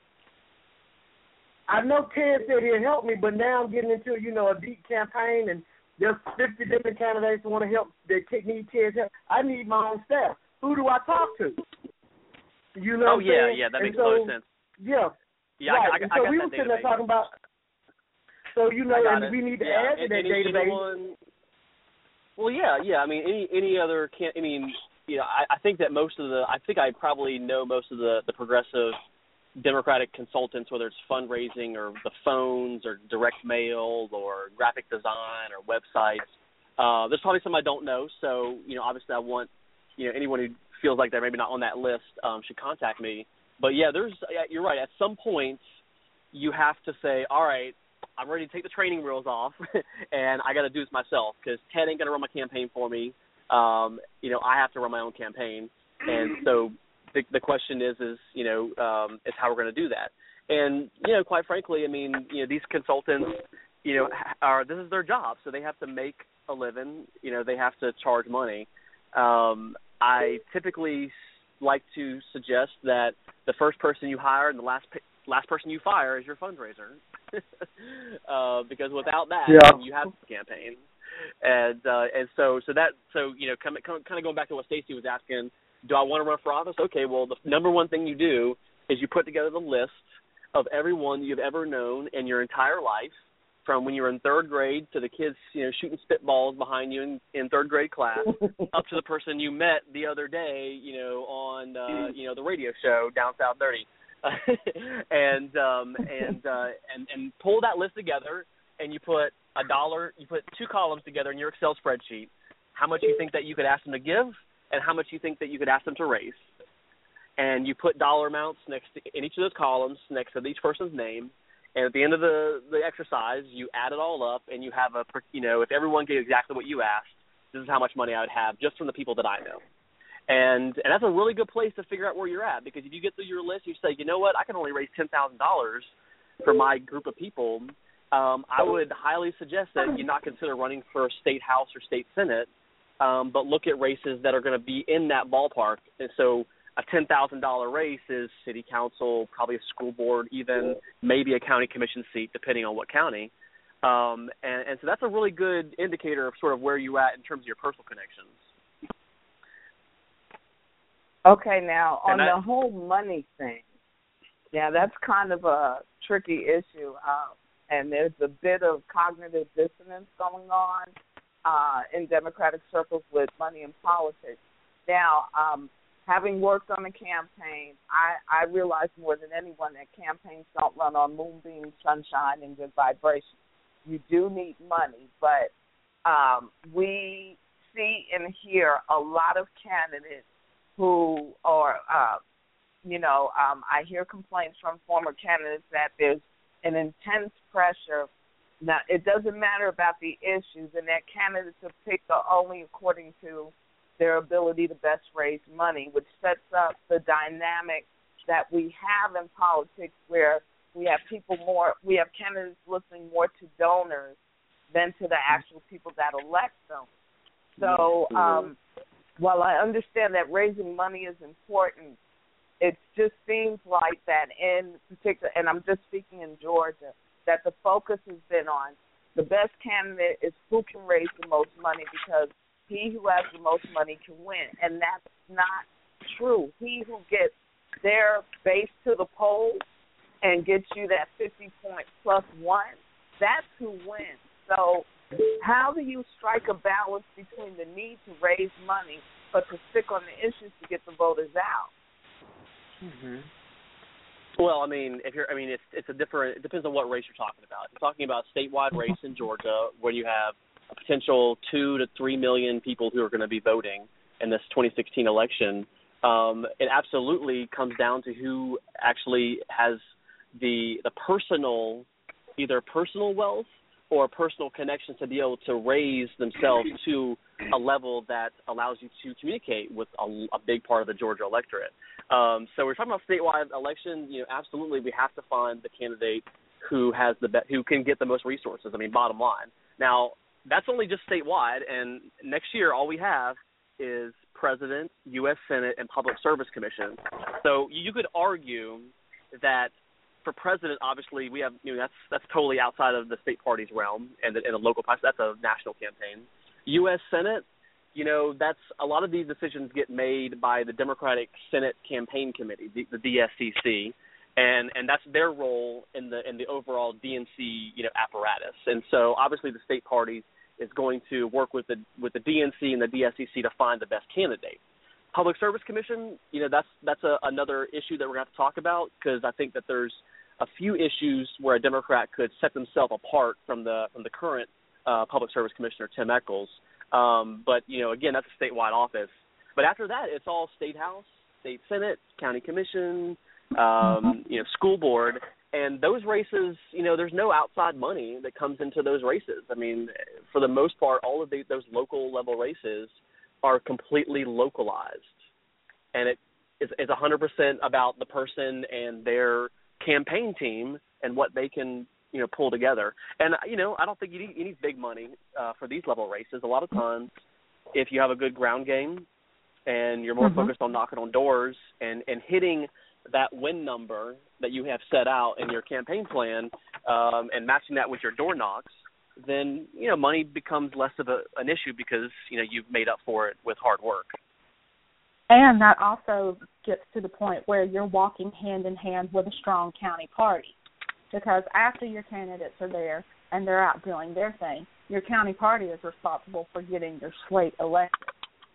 I know Ted said he'll help me, but now I'm getting into, you know, a deep campaign and there's fifty different candidates who want to help, that need Ted's help. I need my own staff. Who do I talk to? You know oh, what I'm yeah, saying? yeah, that and makes so, total sense. Yeah. Yeah, right. I, I, and I so got we that were sitting there database. talking about, so, you know, and it. we need to yeah. add to and, that any, database. Anyone, well, yeah, yeah. I mean, any any other can I mean, you know, I, I think that most of the, I think I probably know most of the, the progressive Democratic consultants, whether it's fundraising or the phones or direct mail or graphic design or websites. Uh, there's probably some I don't know, so, you know, obviously I want, you know, anyone who feels like they're maybe not on that list um, should contact me. But, yeah, there's, you're right, at some point you have to say, all right, I'm ready to take the training wheels off, and I got to do this myself because Ted ain't going to run my campaign for me. Um, you know, I have to run my own campaign. And so the, the question is, is, you know, um, is how we're going to do that. And, you know, quite frankly, I mean, you know, these consultants, you know, are this is their job, so they have to make a living. You know, they have to charge money. Um, I typically like to suggest that the first person you hire and the last last person you fire is your fundraiser, uh, because without that, yeah. you have a campaign. And uh, and so so that so you know, kind of kind of going back to what Stacey was asking, do I want to run for office? Okay, well, the number one thing you do is you put together the list of everyone you've ever known in your entire life, from when you were in third grade to the kids, you know, shooting spitballs behind you in, in third grade class, up to the person you met the other day, you know, on uh, you know the radio show Down South Dirty, and um, and uh, and and pull that list together, and you put a dollar, you put two columns together in your Excel spreadsheet. How much you think that you could ask them to give, and how much you think that you could ask them to raise, and you put dollar amounts next to in each of those columns next to each person's name. And at the end of the, the exercise, you add it all up, and you have a, you know, if everyone gave exactly what you asked, this is how much money I would have just from the people that I know. And and that's a really good place to figure out where you're at, because if you get through your list, you say, you know what, I can only raise ten thousand dollars for my group of people. Um, I would highly suggest that you not consider running for a state house or state senate, um, but look at races that are going to be in that ballpark. And so a ten thousand dollars race is city council, probably a school board, even maybe a county commission seat, depending on what county. Um, and, and so that's a really good indicator of sort of where you at in terms of your personal connections. Okay, now on that, the whole money thing, yeah, that's kind of a tricky issue, uh, and there's a bit of cognitive dissonance going on uh, in Democratic circles with money in politics. Now, um, having worked on a campaign, I, I realize more than anyone that campaigns don't run on moonbeams, sunshine, and good vibrations. You do need money, but um, we see and hear a lot of candidates who are, uh, you know, um, I hear complaints from former candidates that there's an intense pressure. Now, it doesn't matter about the issues, and that candidates are picked only according to their ability to best raise money, which sets up the dynamic that we have in politics where we have people more, we have candidates listening more to donors than to the actual people that elect them. So um, while I understand that raising money is important, it just seems like that in particular, and I'm just speaking in Georgia, that the focus has been on the best candidate is who can raise the most money, because he who has the most money can win. And that's not true. He who gets their base to the polls and gets you that fifty point plus one, that's who wins. So how do you strike a balance between the need to raise money but to stick on the issues to get the voters out? Mm-hmm. Well, I mean, if you're, I mean, it's it's a different. It depends on what race you're talking about. If you're talking about a statewide race in Georgia, where you have a potential two to three million people who are going to be voting in this twenty sixteen election, um, it absolutely comes down to who actually has the the personal, either personal wealth or personal connections to be able to raise themselves to a level that allows you to communicate with a, a big part of the Georgia electorate. Um, so we're talking about statewide election. You know, absolutely, we have to find the candidate who has the be- who can get the most resources. I mean, bottom line. Now, that's only just statewide, and next year all we have is President, U S Senate, and Public Service Commission. So you could argue that for president, obviously, we have, you know, that's that's totally outside of the state party's realm and the, and the local party. That's a national campaign. U S Senate, you know, that's a lot of these decisions get made by the Democratic Senate Campaign Committee, the, the D S C C, and and that's their role in the in the overall D N C, you know, apparatus. And so obviously the state party is going to work with the with the D N C and the D S C C to find the best candidate. Public Service Commission, you know, that's that's a, another issue that we're going to have to talk about, because I think that there's a few issues where a Democrat could set themselves apart from the from the current uh, Public Service Commissioner, Tim Echols. Um, but, you know, again, that's a statewide office. But after that, it's all state house, state senate, county commission, um, you know, school board. And those races, you know, there's no outside money that comes into those races. I mean, for the most part, all of the, those local level races are completely localized. And it is it's one hundred percent about the person and their campaign team and what they can, you know, pull together. And, you know, I don't think you need, you need big money uh, for these level races. A lot of times, if you have a good ground game and you're more mm-hmm. focused on knocking on doors and, and hitting that win number that you have set out in your campaign plan um, and matching that with your door knocks, then, you know, money becomes less of a, an issue because, you know, you've made up for it with hard work. And that also gets to the point where you're walking hand in hand with a strong county party, because after your candidates are there and they're out doing their thing, your county party is responsible for getting your slate elected.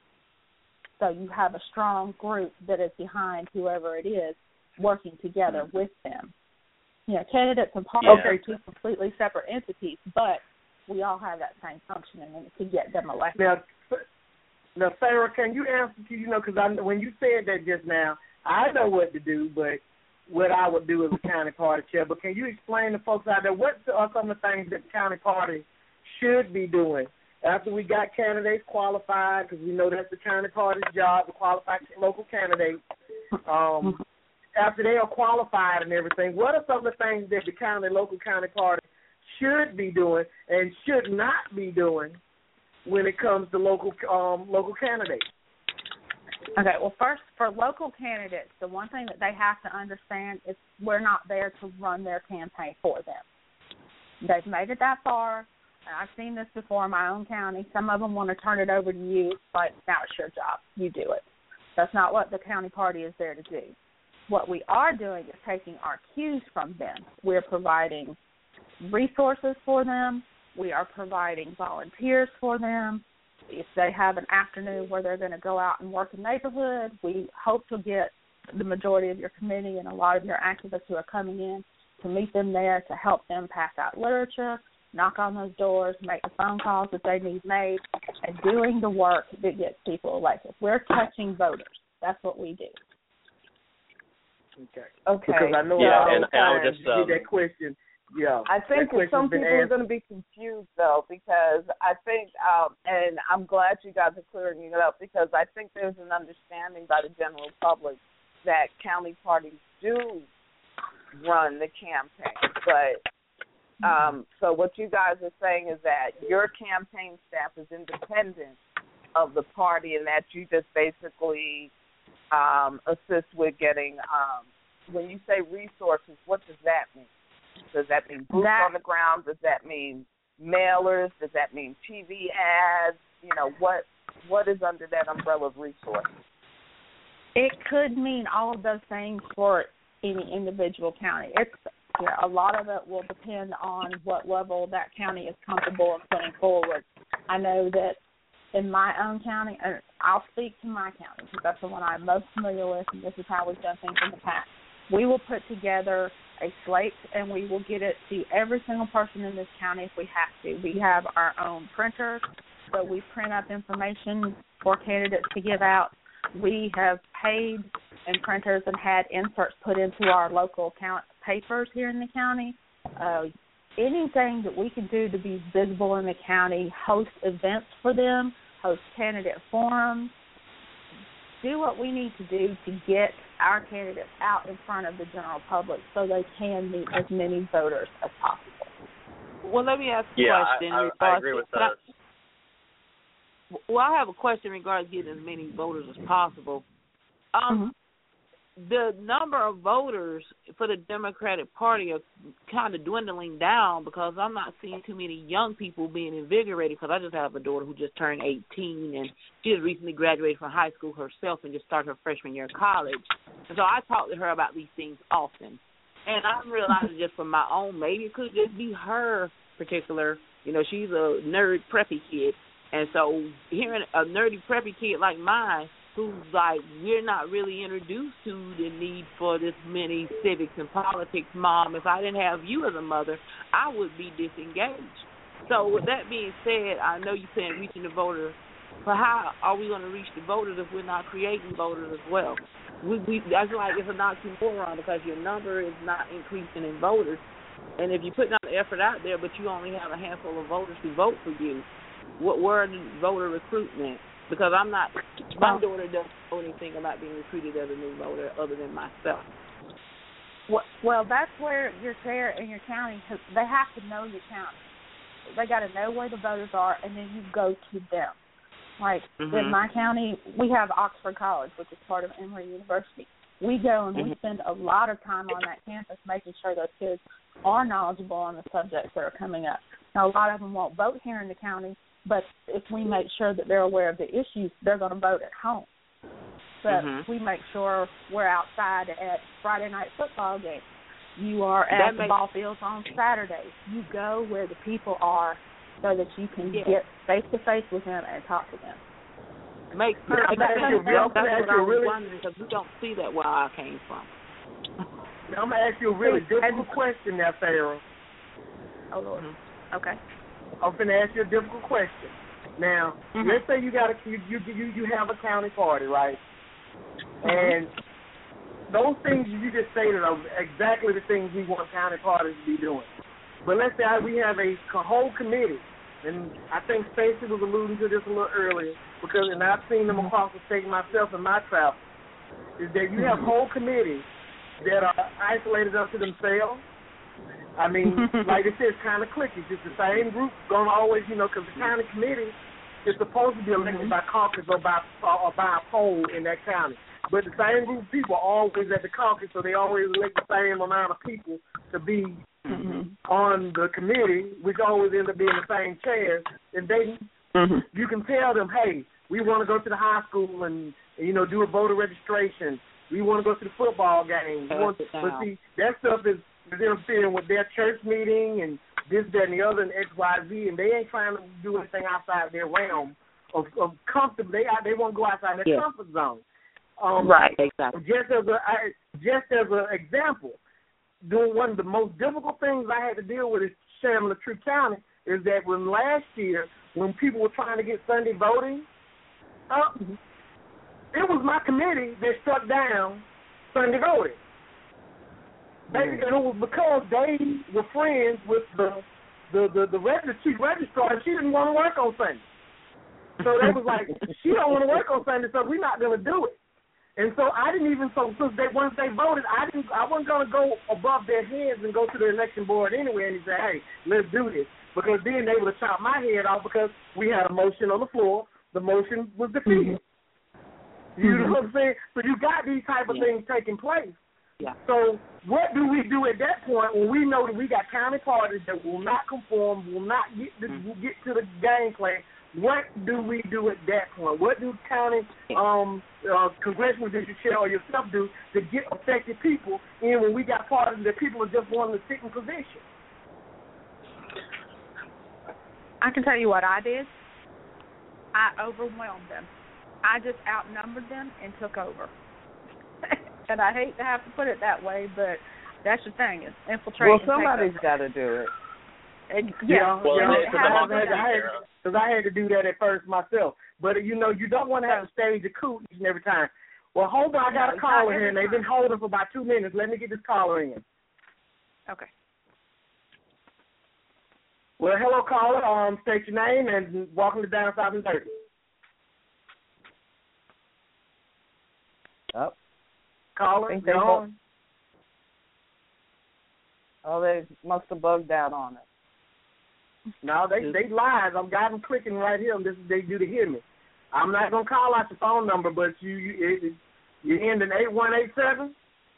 So you have a strong group that is behind whoever it is working together with them. You know, candidates and parties yeah. are two completely separate entities, but we all have that same function in to get them elected. Now, now, Sarah, can you answer, you know, because I, when you said that just now, I know what to do, but what I would do as a county party chair. But can you explain to folks out there what are some of the things that the county party should be doing after we got candidates qualified, because we know that's the county party's job to qualify local candidates. Um, after they are qualified and everything, what are some of the things that the county, local county party should be doing and should not be doing when it comes to local um, local candidates? Okay, well, first, for local candidates, the one thing that they have to understand is we're not there to run their campaign for them. They've made it that far. I've seen this before in my own county. Some of them want to turn it over to you, but now it's your job. You do it. That's not what the county party is there to do. What we are doing is taking our cues from them. We're providing resources for them. We are providing volunteers for them. If they have an afternoon where they're going to go out and work in the neighborhood, we hope to get the majority of your committee and a lot of your activists who are coming in to meet them there to help them pass out literature, knock on those doors, make the phone calls that they need made, and doing the work that gets people elected. We're touching voters. That's what we do. Okay. Okay. Because I know yeah, all and, the and I time would just um, you get that question. Yeah. I think that some people are going to be confused, though, because I think, um, and I'm glad you guys are clearing it up, because I think there's an understanding by the general public that county parties do run the campaign. But um, so what you guys are saying is that your campaign staff is independent of the party, and that you just basically um, assist with getting, um, when you say resources, what does that mean? Does that mean boots that, on the ground? Does that mean mailers? Does that mean T V ads? You know, what what is under that umbrella of resources? It could mean all of those things for any individual county. It's you know, a lot of it will depend on what level that county is comfortable in putting forward. I know that in my own county, and I'll speak to my county because that's the one I'm most familiar with, and this is how we've done things in the past. we will put together a slate and we will get it to every single person in this county if we have to. We have our own printer, so we print up information for candidates to give out. We have paid in printers and had inserts put into our local count papers here in the county. Uh, anything that we can do to be visible in the county, host events for them, host candidate forums, do what we need to do to get our candidates out in front of the general public so they can meet as many voters as possible. Well, let me ask a yeah, question. I, I, I agree with that. Well, I have a question regarding getting as many voters as possible. Um, mm-hmm. The number of voters for the Democratic Party are kind of dwindling down because I'm not seeing too many young people being invigorated, because I just have a daughter who just turned eighteen, and she has recently graduated from high school herself and just started her freshman year of college. And so I talk to her about these things often. And I'm realizing just from my own, maybe it could just be her particular, you know, she's a nerd preppy kid. And so hearing a nerdy preppy kid like mine, who's like, we're not really introduced to the need for this many civics and politics, Mom, if I didn't have you as a mother, I would be disengaged. So with that being said, I know you're saying reaching the voters, but how are we going to reach the voters if we're not creating voters as well? We, we that's like it's an oxymoron, because your number is not increasing in voters. And if you're putting out the effort out there, but you only have a handful of voters who vote for you, what where are the voter recruitment? Because I'm not, my daughter doesn't know anything about being recruited as a new voter other than myself. Well, well that's where your chair and your county, they have to know your county. They got to know where the voters are, and then you go to them. Like mm-hmm. in my county, we have Oxford College, which is part of Emory University. We go and mm-hmm. we spend a lot of time on that campus making sure those kids are knowledgeable on the subjects that are coming up. Now, a lot of them won't vote here in the county, but if we make sure that they're aware of the issues, they're going to vote at home. But mm-hmm. we make sure we're outside at Friday night football games. You are at that the makes- ball fields on Saturdays. You go where the people are so that you can yeah. get face-to-face with them and talk to them. Makes perfect yeah, sense. That's, that's that's what I was really, wondering, because we don't see that where I came from. Now, I'm going to ask you a really difficult question now, Farrah. Oh, Lord. Mm-hmm. Okay. I'm going to ask you a difficult question. Now, mm-hmm. let's say you got a you, you you you have a county party, right? Mm-hmm. And those things you just stated are exactly the things we want county parties to be doing. But let's say we have a whole committee, and I think Stacey was alluding to this a little earlier, because and I've seen them across the state myself in my travels, is that you have whole committees that are isolated unto themselves. I mean, like it says, kind of cliquish. It's the same group going to always, you know, because the county committee is supposed to be elected by caucus or by or by a poll in that county. But the same group of people are always at the caucus, so they always elect the same amount of people to be mm-hmm. on the committee, which always end up being the same chairs. And they, mm-hmm. you can tell them, hey, we want to go to the high school and, and you know, do a voter registration. We want to go to the football game. We want to, but see, that stuff is interfering with their church meeting and this, that, and the other, and X, Y, Z, and they ain't trying to do anything outside their realm of, of comfort. They they won't go outside their yeah. comfort zone. Um, right, exactly. Just as a I, just as an example, doing one of the most difficult things I had to deal with is Sharon LaTrue County is that when last year when people were trying to get Sunday voting up, mm-hmm. it was my committee that struck down Sunday voting. They, and it was because they were friends with the the the, the register, chief registrar, and she didn't want to work on Sunday. So they was like, she don't want to work on Sunday, so we're not going to do it. And so I didn't even so since they once they voted, I didn't I wasn't going to go above their heads and go to the election board anyway and say, hey, let's do this, because then they would have chopped my head off because we had a motion on the floor. The motion was defeated. Mm-hmm. You know what I'm saying? So you got these type of yeah. things taking place. Yeah. So what do we do at that point when we know that we got county parties that will not conform, will not get the, will get to the game plan? What do we do at that point? What do county um, uh, congressional district chair or yourself do to get affected people in when we got parties that people are just wanting to sit in position? I can tell you what I did. I overwhelmed them. I just outnumbered them and took over. and I hate to have to put it that way, but that's the thing. It's infiltrate. Well, somebody's got to do it. And, yeah, yeah, well, yeah, it's because about I, I, I, I had to do that at first myself. But, you know, you don't want to have to stage a coup each and every time. Well, hold on, I got No, a caller not here, and they've every been holding for about two minutes. Let me get this caller in. Okay. Well, hello, caller. Um, state your name and welcome to Down South and Dirty. Oh. Caller, Think they you're both- on. Oh, they must have bugged out on it. No, they they live. I've got them clicking right here. This is they do to hear me. I'm not gonna call out your phone number, but you you it, you end in eight one eight seven.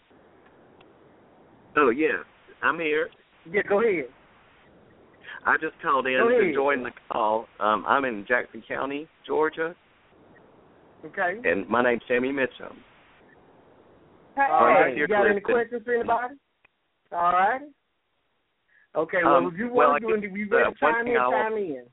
Oh yeah, I'm here. Yeah, go ahead. I just called in Go ahead. to join the call. Um, I'm in Jackson County, Georgia, Okay. and my name's Sammy Mitchum. Hey, All right. here You to got any listen. questions for anybody? All right. Okay. Well, Um, if you well, want I to, guess, if you ready uh, to one chime thing in, I'll- chime in.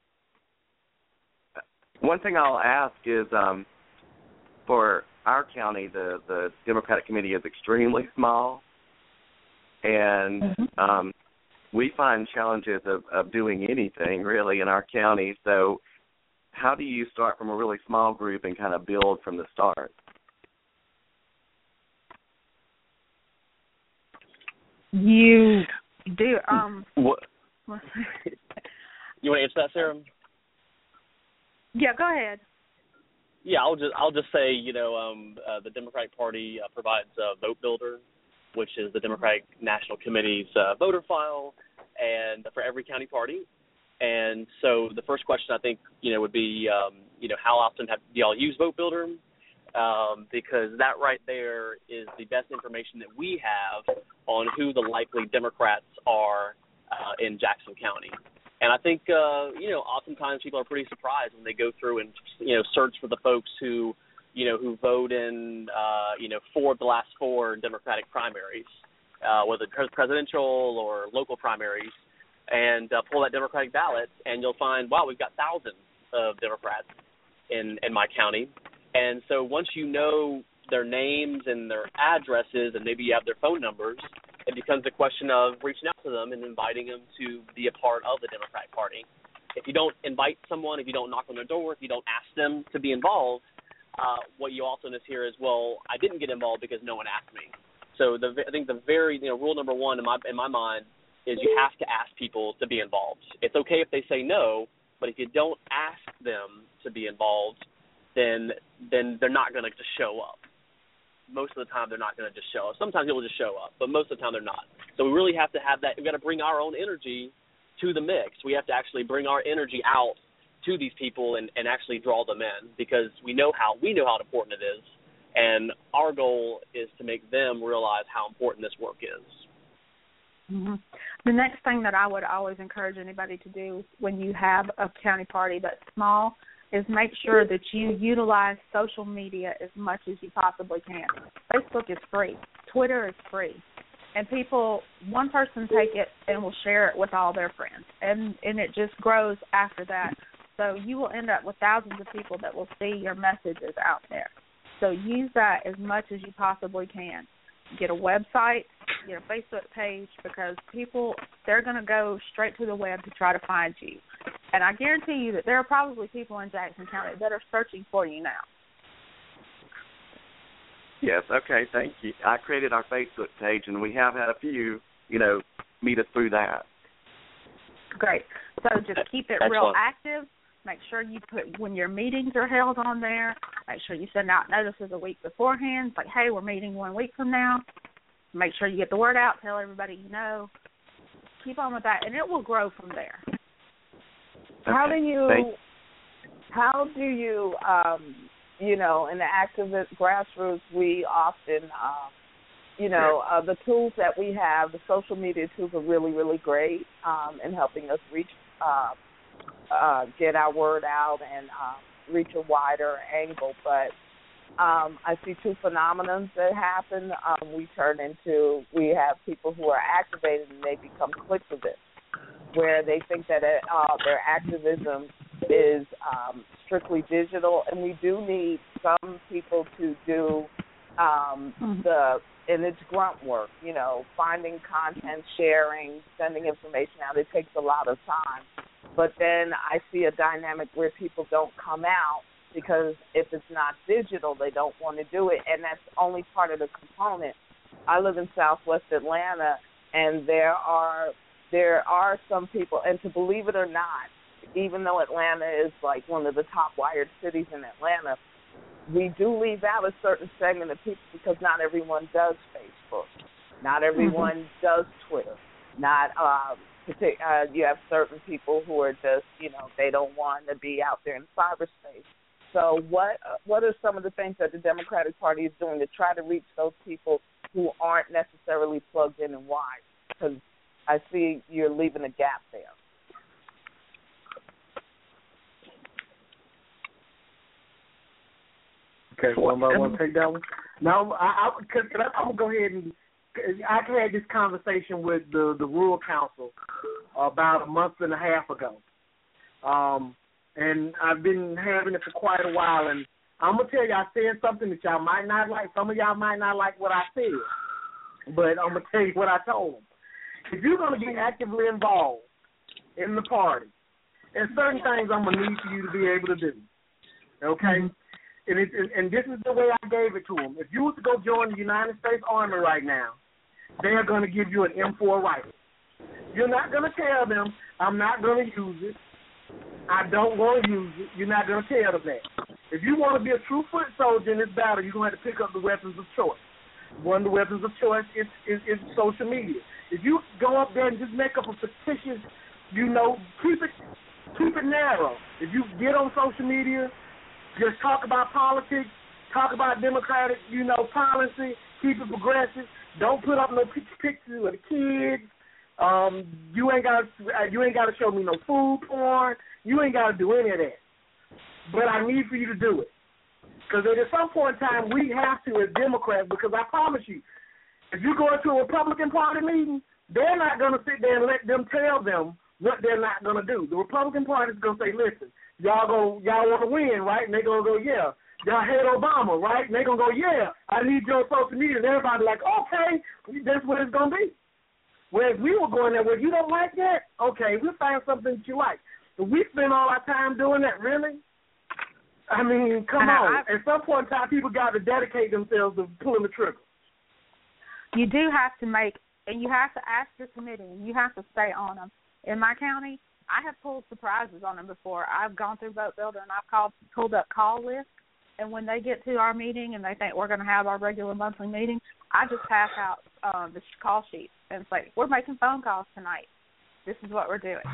One thing I'll ask is, um, for our county, the the Democratic Committee is extremely small, and Mm-hmm. um, we find challenges of, of doing anything really in our county. So, how do you start from a really small group and kind of build from the start? You do. Um. What? You want to answer that, Sarah? Yeah, go ahead. Yeah, I'll just I'll just say, you know, um, uh, the Democratic Party uh, provides uh, Vote Builder, which is the Democratic National Committee's uh, voter file, and for every county party. And so the first question I think, you know, would be, um, you know, how often have do y'all use Vote Builder? Um, because that right there is the best information that we have on who the likely Democrats are uh, in Jackson County. And I think, uh, you know, oftentimes people are pretty surprised when they go through and, you know, search for the folks who, you know, who vote in, uh, you know, four of the last four Democratic primaries, uh, whether presidential or local primaries, and uh, pull that Democratic ballot, and you'll find, wow, we've got thousands of Democrats in, in my county. And so once you know their names and their addresses and maybe you have their phone numbers, it becomes a question of reaching out to them and inviting them to be a part of the Democratic Party. If you don't invite someone, if you don't knock on their door, if you don't ask them to be involved, uh, what you also just hear is, well, I didn't get involved because no one asked me. So the, I think the very, you know, rule number one in my in my mind is you have to ask people to be involved. It's okay if they say no, but if you don't ask them to be involved, then then they're not going to just show up. Most of the time, they're not going to just show up. Sometimes people just show up, but most of the time they're not. So we really have to have that. We've got to bring our own energy to the mix. We have to actually bring our energy out to these people and, and actually draw them in, because we know how we know how important it is, and our goal is to make them realize how important this work is. Mm-hmm. The next thing that I would always encourage anybody to do when you have a county party that's small is make sure that you utilize social media as much as you possibly can. Facebook is free. Twitter is free. And people, one person take it and will share it with all their friends. And, and it just grows after that. So you will end up with thousands of people that will see your messages out there. So use that as much as you possibly can. Get a website, get a Facebook page, because people, they're going to go straight to the web to try to find you. And I guarantee you that there are probably people in Jackson County that are searching for you now. Yes, okay, thank you. I created our Facebook page, and we have had a few, you know, meet us through that. Great. So just keep it Excellent. real active. Make sure you put, when your meetings are held on there, make sure you send out notices a week beforehand. Like, hey, we're meeting one week from now. Make sure you get the word out. Tell everybody you know. Keep on with that, and it will grow from there. Okay. How do you, Thank- how do you, um, you know, in the activist grassroots, we often, um, you know, uh, the tools that we have, the social media tools are really, really great um, in helping us reach, uh, uh, get our word out and uh, reach a wider angle. But um, I see two phenomena that happen. Um, we turn into, we have people who are activated and they become clicktivists, where they think that uh, their activism is um, strictly digital, and we do need some people to do um, Mhm. the and it's grunt work, you know, finding content, sharing, sending information out. It takes a lot of time. But then I see a dynamic where people don't come out because if it's not digital, they don't want to do it, and that's only part of the component. I live in Southwest Atlanta, and there are there are some people, and to believe it or not, even though Atlanta is like one of the top wired cities in Atlanta, we do leave out a certain segment of people because not everyone does Facebook, not everyone mm-hmm. does Twitter, not um, partic- uh, you have certain people who are just, you know, they don't want to be out there in cyberspace. So what uh, what are some of the things that the Democratic Party is doing to try to reach those people who aren't necessarily plugged in, and why? Because I see you're leaving a gap there. Okay, well, I want to take that one. Now, I, I, cause I'm going to go ahead and I had this conversation with the, the rural council about a month and a half ago. Um, and I've been having it for quite a while. And I'm going to tell you, I said something that y'all might not like. Some of y'all might not like what I said. But I'm going to tell you what I told them. If you're going to get actively involved in the party, there's certain things I'm going to need for you to be able to do. Okay? Mm-hmm. And, it, and this is the way I gave it to them. If you were to go join the United States Army right now, they are going to give you an M four rifle. You're not going to tell them, I'm not going to use it. I don't want to use it. You're not going to tell them that. If you want to be a true foot soldier in this battle, you're going to have to pick up the weapons of choice. One of the weapons of choice is, is, is social media. If you go up there and just make up a fictitious, you know, keep it, keep it narrow. If you get on social media, just talk about politics, talk about Democratic, you know, policy, keep it progressive. Don't put up no pictures of the kids. Um, you ain't got you ain't got to show me no food porn. You ain't got to do any of that. But I need for you to do it. Because at some point in time, we have to as Democrats, because I promise you, if you go into a Republican Party meeting, they're not going to sit there and let them tell them what they're not going to do. The Republican Party is going to say, listen, Y'all go, y'all want to win, right? And they gonna go, yeah. Y'all hate Obama, right? And they gonna go, yeah. I need your social media. And everybody like, okay, that's what it's gonna be. Whereas we were going there, well, you don't like that? Okay, we'll find something that you like. But we spend all our time doing that, really? I mean, come and on. I, At some point in time, people got to dedicate themselves to pulling the trigger. You do have to make, and you have to ask your committee, and you have to stay on them. In my county, I have pulled surprises on them before. I've gone through Vote Builder and I've called, pulled up call lists, and when they get to our meeting and they think we're going to have our regular monthly meeting, I just pass out um, the call sheet and say, we're making phone calls tonight. This is what we're doing.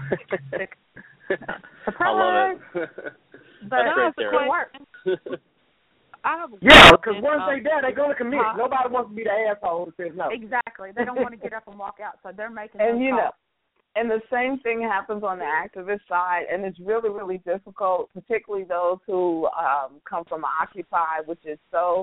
Surprise! I love it. But That's it great, works. I have a yeah, because once um, they there, they're going to commit. uh, Nobody wants to be the asshole who says no. Exactly. They don't want to get up and walk out, so they're making and those you calls. know, and the same thing happens on the activist side, and it's really, really difficult, particularly those who um, come from Occupy, which is so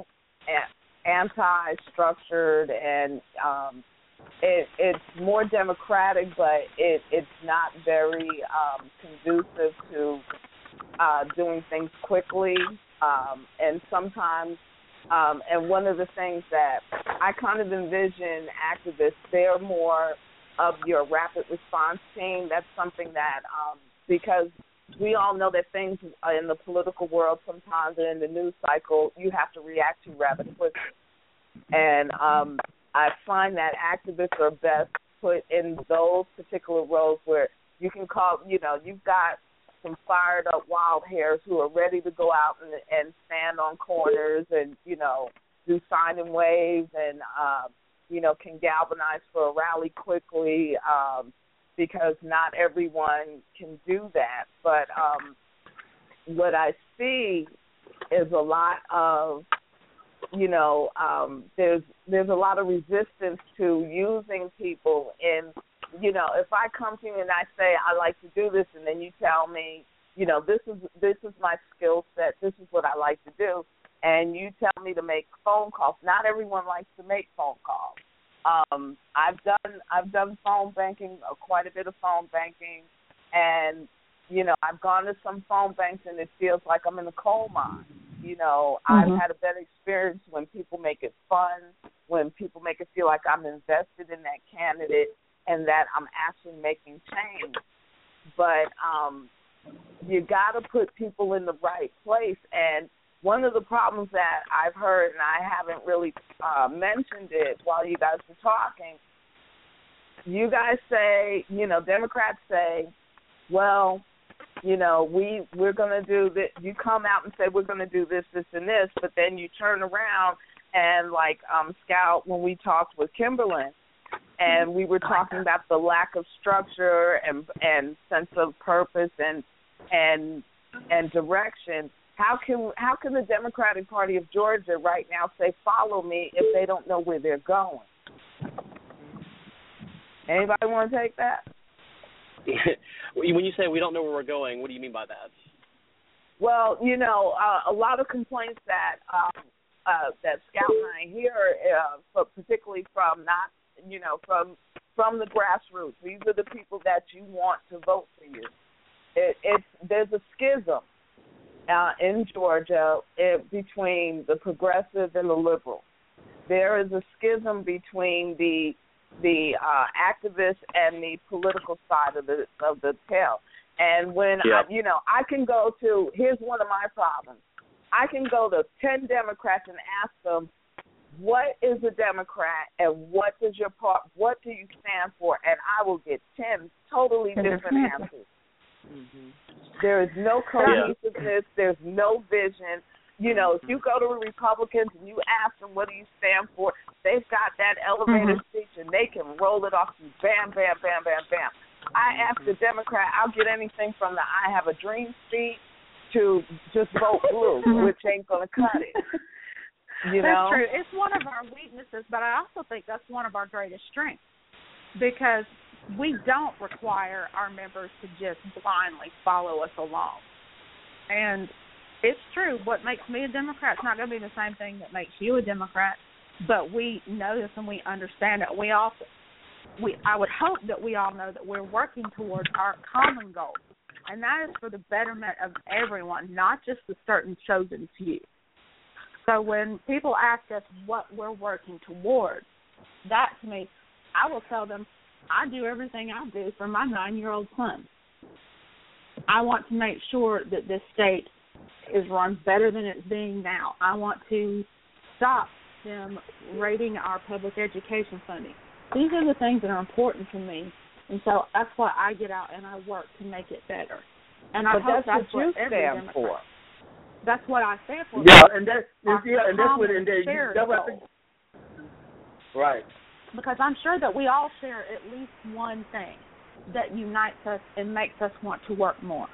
anti-structured, and um, it, it's more democratic, but it, it's not very um, conducive to uh, doing things quickly. Um, and sometimes, um, and one of the things that I kind of envision activists, they're more of your rapid response team. That's something that, um, because we all know that things in the political world sometimes and in the news cycle, you have to react to rather quickly. And um, I find that activists are best put in those particular roles where you can call, you know, you've got some fired up wild hares who are ready to go out and, and stand on corners and, you know, do sign and waves and, uh, you know, can galvanize for a rally quickly um, because not everyone can do that. But um, what I see is a lot of, you know, um, there's there's a lot of resistance to using people in, you know, if I come to you and I say I like to do this, and then you tell me, you know, this is this is my skill set, this is what I like to do, and you tell me to make phone calls. Not everyone likes to make phone calls. Um, I've done I've done phone banking, uh, quite a bit of phone banking, and you know, I've gone to some phone banks and it feels like I'm in a coal mine. You know, Mm-hmm. I've had a better experience when people make it fun, when people make it feel like I'm invested in that candidate and that I'm actually making change. But um, you got to put people in the right place. And one of the problems that I've heard, and I haven't really uh, mentioned it while you guys were talking, you guys say, you know, Democrats say, well, you know, we, we're going to do this. You come out and say we're going to do this, this, and this, but then you turn around and, like um, Scout, when we talked with Kimberlyn, and we were talking about the lack of structure and and sense of purpose and and and direction. How can how can the Democratic Party of Georgia right now say follow me if they don't know where they're going? Anybody want to take that? When you say we don't know where we're going, what do you mean by that? Well, you know, uh, a lot of complaints that um, uh, that Scout and I hear, uh, but particularly from not, you know, from from the grassroots. These are the people that you want to vote for you. It, it's there's a schism uh, in Georgia it, between the progressive and the liberal. There is a schism between the the uh, activist and the political side of the of the tale. And when yep. I, you know, I can go to here's one of my problems. I can go to ten Democrats and ask them, what is a Democrat and what does your part, what do you stand for? And I will get ten totally different answers. Mm-hmm. There is no cohesiveness. There's no vision. You know, if you go to the Republicans and you ask them what do you stand for, they've got that elevator mm-hmm. speech and they can roll it off you, bam, bam, bam, bam, bam. I ask a Democrat, I'll get anything from the I have a dream speech to just vote blue, mm-hmm. which ain't going to cut it. You that's know? true. It's one of our weaknesses, but I also think that's one of our greatest strengths because we don't require our members to just blindly follow us along. And it's true. What makes me a Democrat is not going to be the same thing that makes you a Democrat, but we know this and we understand it. We also, we I would hope that we all know that we're working towards our common goal, and that is for the betterment of everyone, not just the certain chosen few. So when people ask us what we're working towards, that to me, I will tell them, I do everything I do for my nine-year-old son. I want to make sure that this state is run better than it's being now. I want to stop them raiding our public education funding. These are the things that are important to me, and so that's why I get out and I work to make it better. And I but hope that's, that's what you what every stand Democrat, for. That's what I stand for. Yeah, and that's yeah, and that's what and that, that's what I think. Right. Because I'm sure that we all share at least one thing that unites us and makes us want to work more.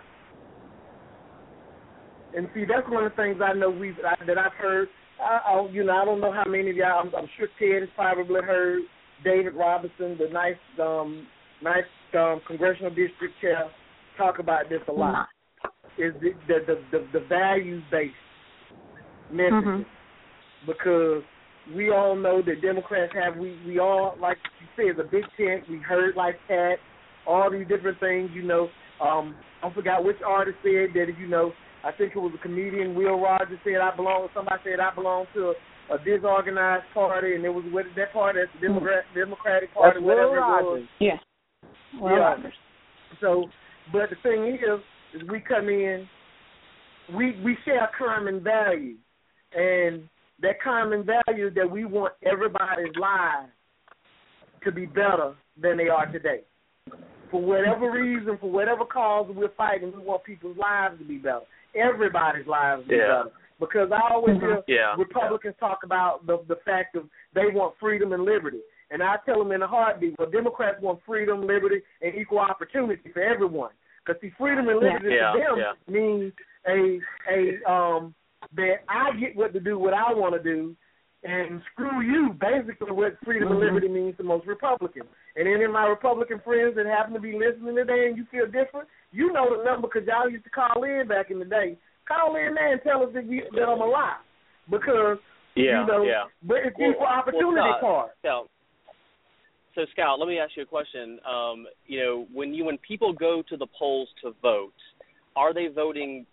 And see, that's one of the things I know we that I've heard. I, I, you know, I don't know how many of y'all. I'm, I'm sure Ted has probably heard David Robinson, the nice, um, nice um, congressional district chair, talk about this a lot. Is the the the, the, the values based message mm-hmm. because we all know that Democrats have we we all like you said the big tent. We heard like that, all these different things. You know, um, I forgot which artist said that. You know. I think it was a comedian, Will Rogers, said I belong. Somebody said I belong to a, a disorganized party, and it was with that party, that's the Democrat, Democratic Party, that's whatever Will it Rogers. was. Yeah. Will yeah. Rogers. So, but the thing is, is we come in, we we share common values, and that common value that we want everybody's lives to be better than they are today. For whatever reason, for whatever cause we're fighting, we want people's lives to be better. Everybody's lives to be yeah. better. Because I always hear yeah. Republicans talk about the the fact of they want freedom and liberty. And I tell them in a heartbeat, well, Democrats want freedom, liberty, and equal opportunity for everyone. Because, see, freedom and liberty yeah. to them yeah. means a, a um, that I get what to do what I want to do, and screw you, basically what freedom mm-hmm. and liberty means to most Republicans. And any of my Republican friends that happen to be listening today and you feel different, you know the number because y'all used to call in back in the day. Call in there and tell us that, you, that I'm a lie. Because, yeah, you know, yeah. but it's well, equal opportunity well, Scott, part. Scout, so, Scout, let me ask you a question. Um, you know, when you when people go to the polls to vote, are they voting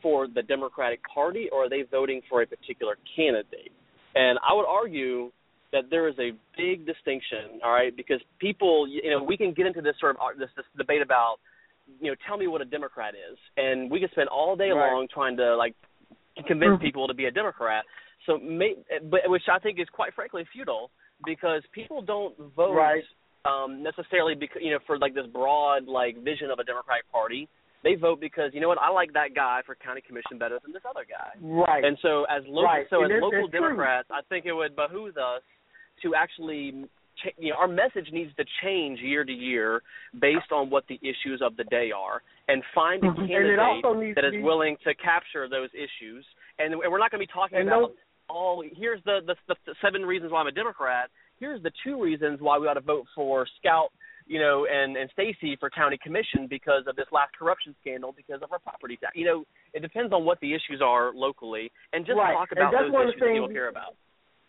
for the Democratic Party, or are they voting for a particular candidate? And I would argue that there is a big distinction, all right, because people, you know, we can get into this sort of this, this debate about, you know, tell me what a Democrat is, and we can spend all day right. long trying to, like, convince people to be a Democrat. So, may, but which I think is quite frankly futile, because people don't vote right. um, necessarily because, you know, for like this broad like vision of a Democratic Party. They vote because, you know what, I like that guy for county commission better than this other guy. Right. And so as local, right. so and as that's, local that's Democrats, true. I think it would behoove us to actually, ch- you know, our message needs to change year to year based on what the issues of the day are, and find a mm-hmm. candidate that is be... willing to capture those issues. And we're not going to be talking and about those... all. Here's the, the the seven reasons why I'm a Democrat. Here's the two reasons why we ought to vote for Scout, you know, and, and Stacy for county commission because of this last corruption scandal, because of our property tax. You know, it depends on what the issues are locally, and just right. talk about those issues that you'll hear about.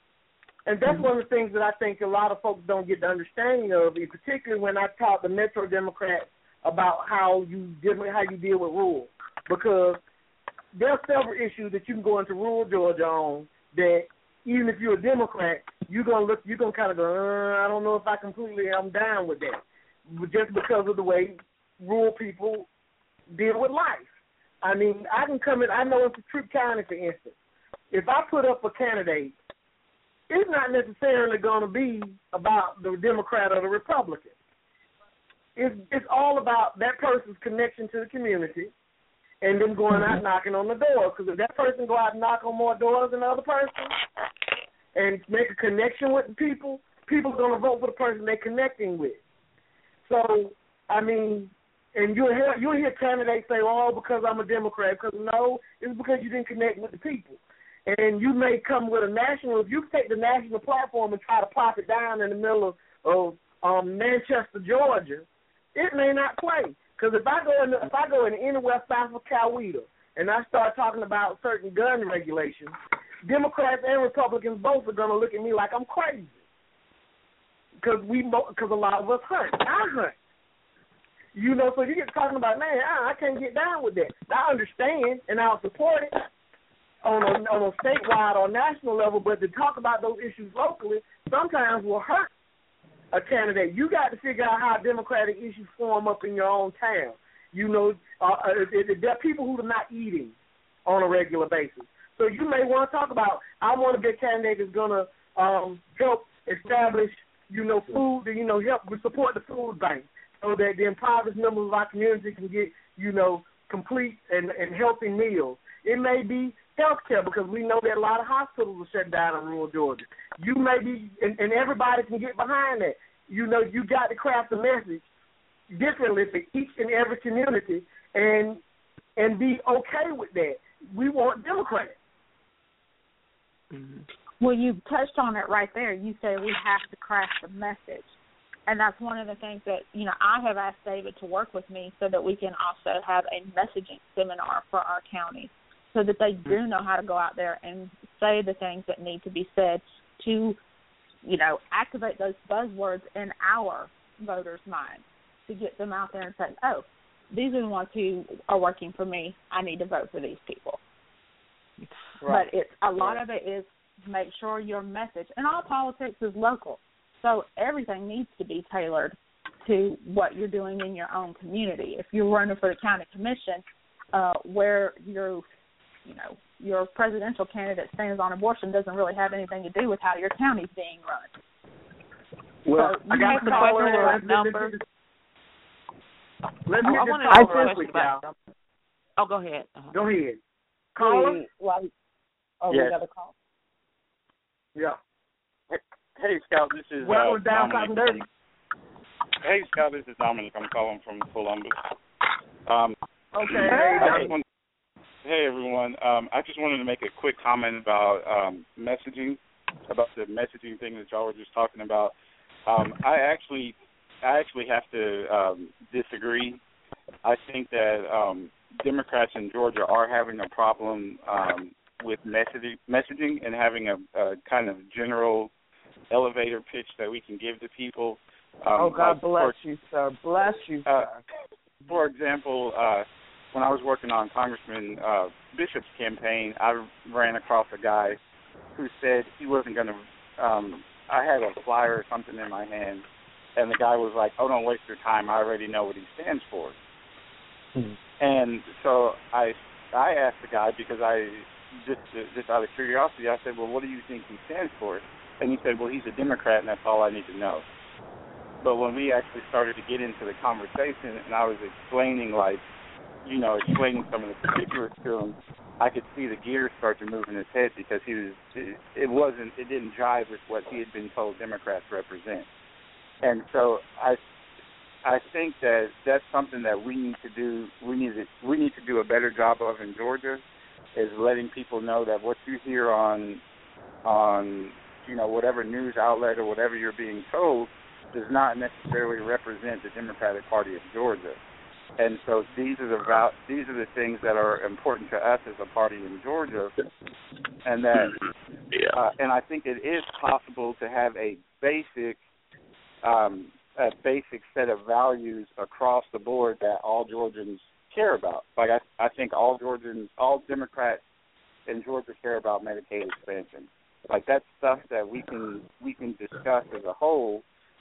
And that's one of the things that I think a lot of folks don't get the understanding of, particularly when I talk to Metro Democrats about how you deal, how you deal with rural. Because there are several issues that you can go into rural Georgia on that even if you're a Democrat, you're gonna look, you're gonna kind of go, uh, I don't know if I completely am down with that, just because of the way rural people deal with life. I mean, I can come in. I know in Troup County, for instance, if I put up a candidate, it's not necessarily going to be about the Democrat or the Republican. It's it's all about that person's connection to the community, and them going out knocking on the door. Because if that person go out and knock on more doors than the other person, and make a connection with the people, people are going to vote for the person they're connecting with. So, I mean, and you'll hear you'll hear candidates say, "Oh, because I'm a Democrat." Because no, it's because you didn't connect with the people. And you may come with a national, if you take the national platform and try to plop it down in the middle of, of um, Manchester, Georgia, it may not play. Because if I go in, if I go in any west side of Coweta and I start talking about certain gun regulations, Democrats and Republicans both are going to look at me like I'm crazy. Because we, because a lot of us hunt. I hunt. You know, so you get talking about, man, I, I can't get down with that. I understand and I'll support it on a, on a statewide or national level, but to talk about those issues locally sometimes will hurt a candidate. You got to figure out how democratic issues form up in your own town. You know, uh, there are people who are not eating on a regular basis. So you may want to talk about, I want to be a candidate that's going to um, help establish, you know, food, you know, help support the food bank so that the impoverished members of our community can get, you know, complete and, and healthy meals. It may be health care, because we know that a lot of hospitals are shut down in rural Georgia. You may be, and, and everybody can get behind that. You know, you got to craft a message differently for each and every community and and be okay with that. We want Democrats. Mm-hmm. Well, you touched on it right there. You said we have to craft a message. And that's one of the things that, you know, I have asked David to work with me so that we can also have a messaging seminar for our county, so that they do know how to go out there and say the things that need to be said to, you know, activate those buzzwords in our voters' minds, to get them out there and say, oh, these are the ones who are working for me. I need to vote for these people. Right. But it's a lot right. of it is make sure your message, and all politics is local, so everything needs to be tailored to what you're doing in your own community. If you're running for the county commission, uh, where you're you know, your presidential candidate stands on abortion doesn't really have anything to do with how your county's being run. Well, so I got the caller number. Let me I want to ask a question about. Oh, go ahead. Uh-huh. Go ahead. Caller? Well, oh, yes. we got a call. Yeah. Hey, Scout, this is well, uh, down Dominic. Hey, Scout, this is Dominic. I'm calling from Columbus. Um, okay. Hey, hey. Hey, everyone. Um, I just wanted to make a quick comment about um, messaging, about the messaging thing that y'all were just talking about. Um, I actually, I actually have to um, disagree. I think that um, Democrats in Georgia are having a problem um, with messaging, messaging and having a, a kind of general elevator pitch that we can give to people. Um, oh, God like bless for, you, sir. Bless you, sir. Uh, for example, uh, when I was working on Congressman uh, Bishop's campaign, I ran across a guy who said he wasn't going to. Um, I had a flyer or something in my hand, and the guy was like, "Oh, don't waste your time. I already know what he stands for." Mm-hmm. And so I, I asked the guy because I just just out of curiosity, I said, "Well, what do you think he stands for?" And he said, "Well, he's a Democrat, and that's all I need to know." But when we actually started to get into the conversation, and I was explaining, like, you know, explaining some of the particulars to him, I could see the gears start to move in his head because he was, it, it wasn't, it didn't jive with what he had been told Democrats represent. And so I, I think that that's something that we need to do. We need to, we need to do a better job of in Georgia, is letting people know that what you hear on, on, you know, whatever news outlet or whatever you're being told does not necessarily represent the Democratic Party of Georgia. And so these are the val- these are the things that are important to us as a party in Georgia, and that uh, and I think it is possible to have a basic um, a basic set of values across the board that all Georgians care about. Like I, I think all Georgians, all Democrats in Georgia care about Medicaid expansion. Like that's stuff that we can we can discuss as a whole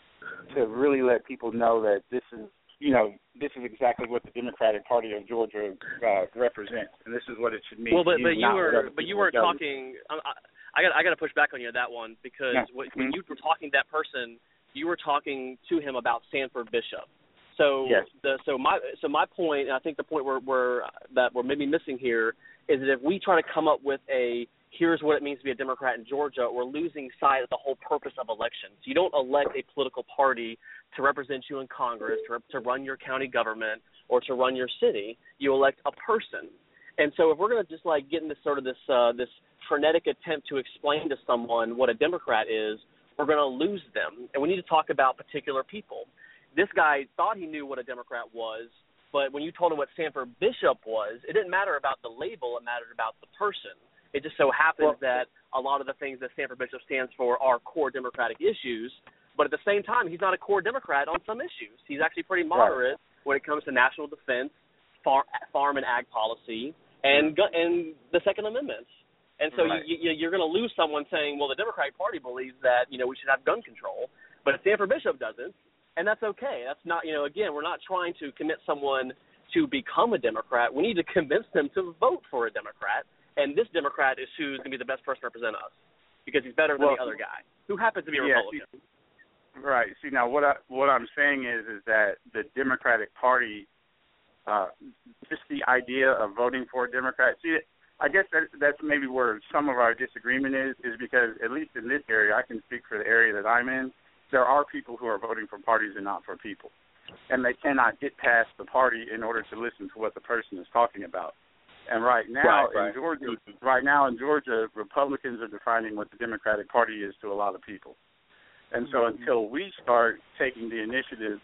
to really let people know that this is, you know, this is exactly what the Democratic Party of Georgia uh, represents, and this is what it should mean. Well, but, you, but you were but you weren't does. talking. I, I got I got to push back on you on that one because yeah. when mm-hmm. you were talking to that person, you were talking to him about Sanford Bishop. So yes. the so my so my point, and I think the point we're, we're that we're maybe missing here is that if we try to come up with a here's what it means to be a Democrat in Georgia, we're losing sight of the whole purpose of elections. You don't elect a political party to represent you in Congress, to, to run your county government, or to run your city. You elect a person. And so if we're going to just like get into sort of this uh, this frenetic attempt to explain to someone what a Democrat is, we're going to lose them. And we need to talk about particular people. This guy thought he knew what a Democrat was, but when you told him what Sanford Bishop was, it didn't matter about the label, it mattered about the person. It just so happens well, that a lot of the things that Sanford Bishop stands for are core Democratic issues, but at the same time, he's not a core Democrat on some issues. He's actually pretty moderate right. when it comes to national defense, farm, farm and ag policy, and and the Second Amendment. And so right. you, you, you're going to lose someone saying, well, the Democratic Party believes that, you know, we should have gun control, but Sanford Bishop doesn't, and that's okay. That's not, you know, again, we're not trying to commit someone to become a Democrat. We need to convince them to vote for a Democrat. And this Democrat is who's going to be the best person to represent us because he's better than well, the other guy who happens to be a yeah, Republican. See, right. See, now what I, what I'm saying is is that the Democratic Party, uh, just the idea of voting for a Democrat. See, I guess that, that's maybe where some of our disagreement is, is because at least in this area, I can speak for the area that I'm in. There are people who are voting for parties and not for people, and they cannot get past the party in order to listen to what the person is talking about. And right now right, right. in Georgia, right now in Georgia, Republicans are defining what the Democratic Party is to a lot of people. And so mm-hmm. until we start taking the initiative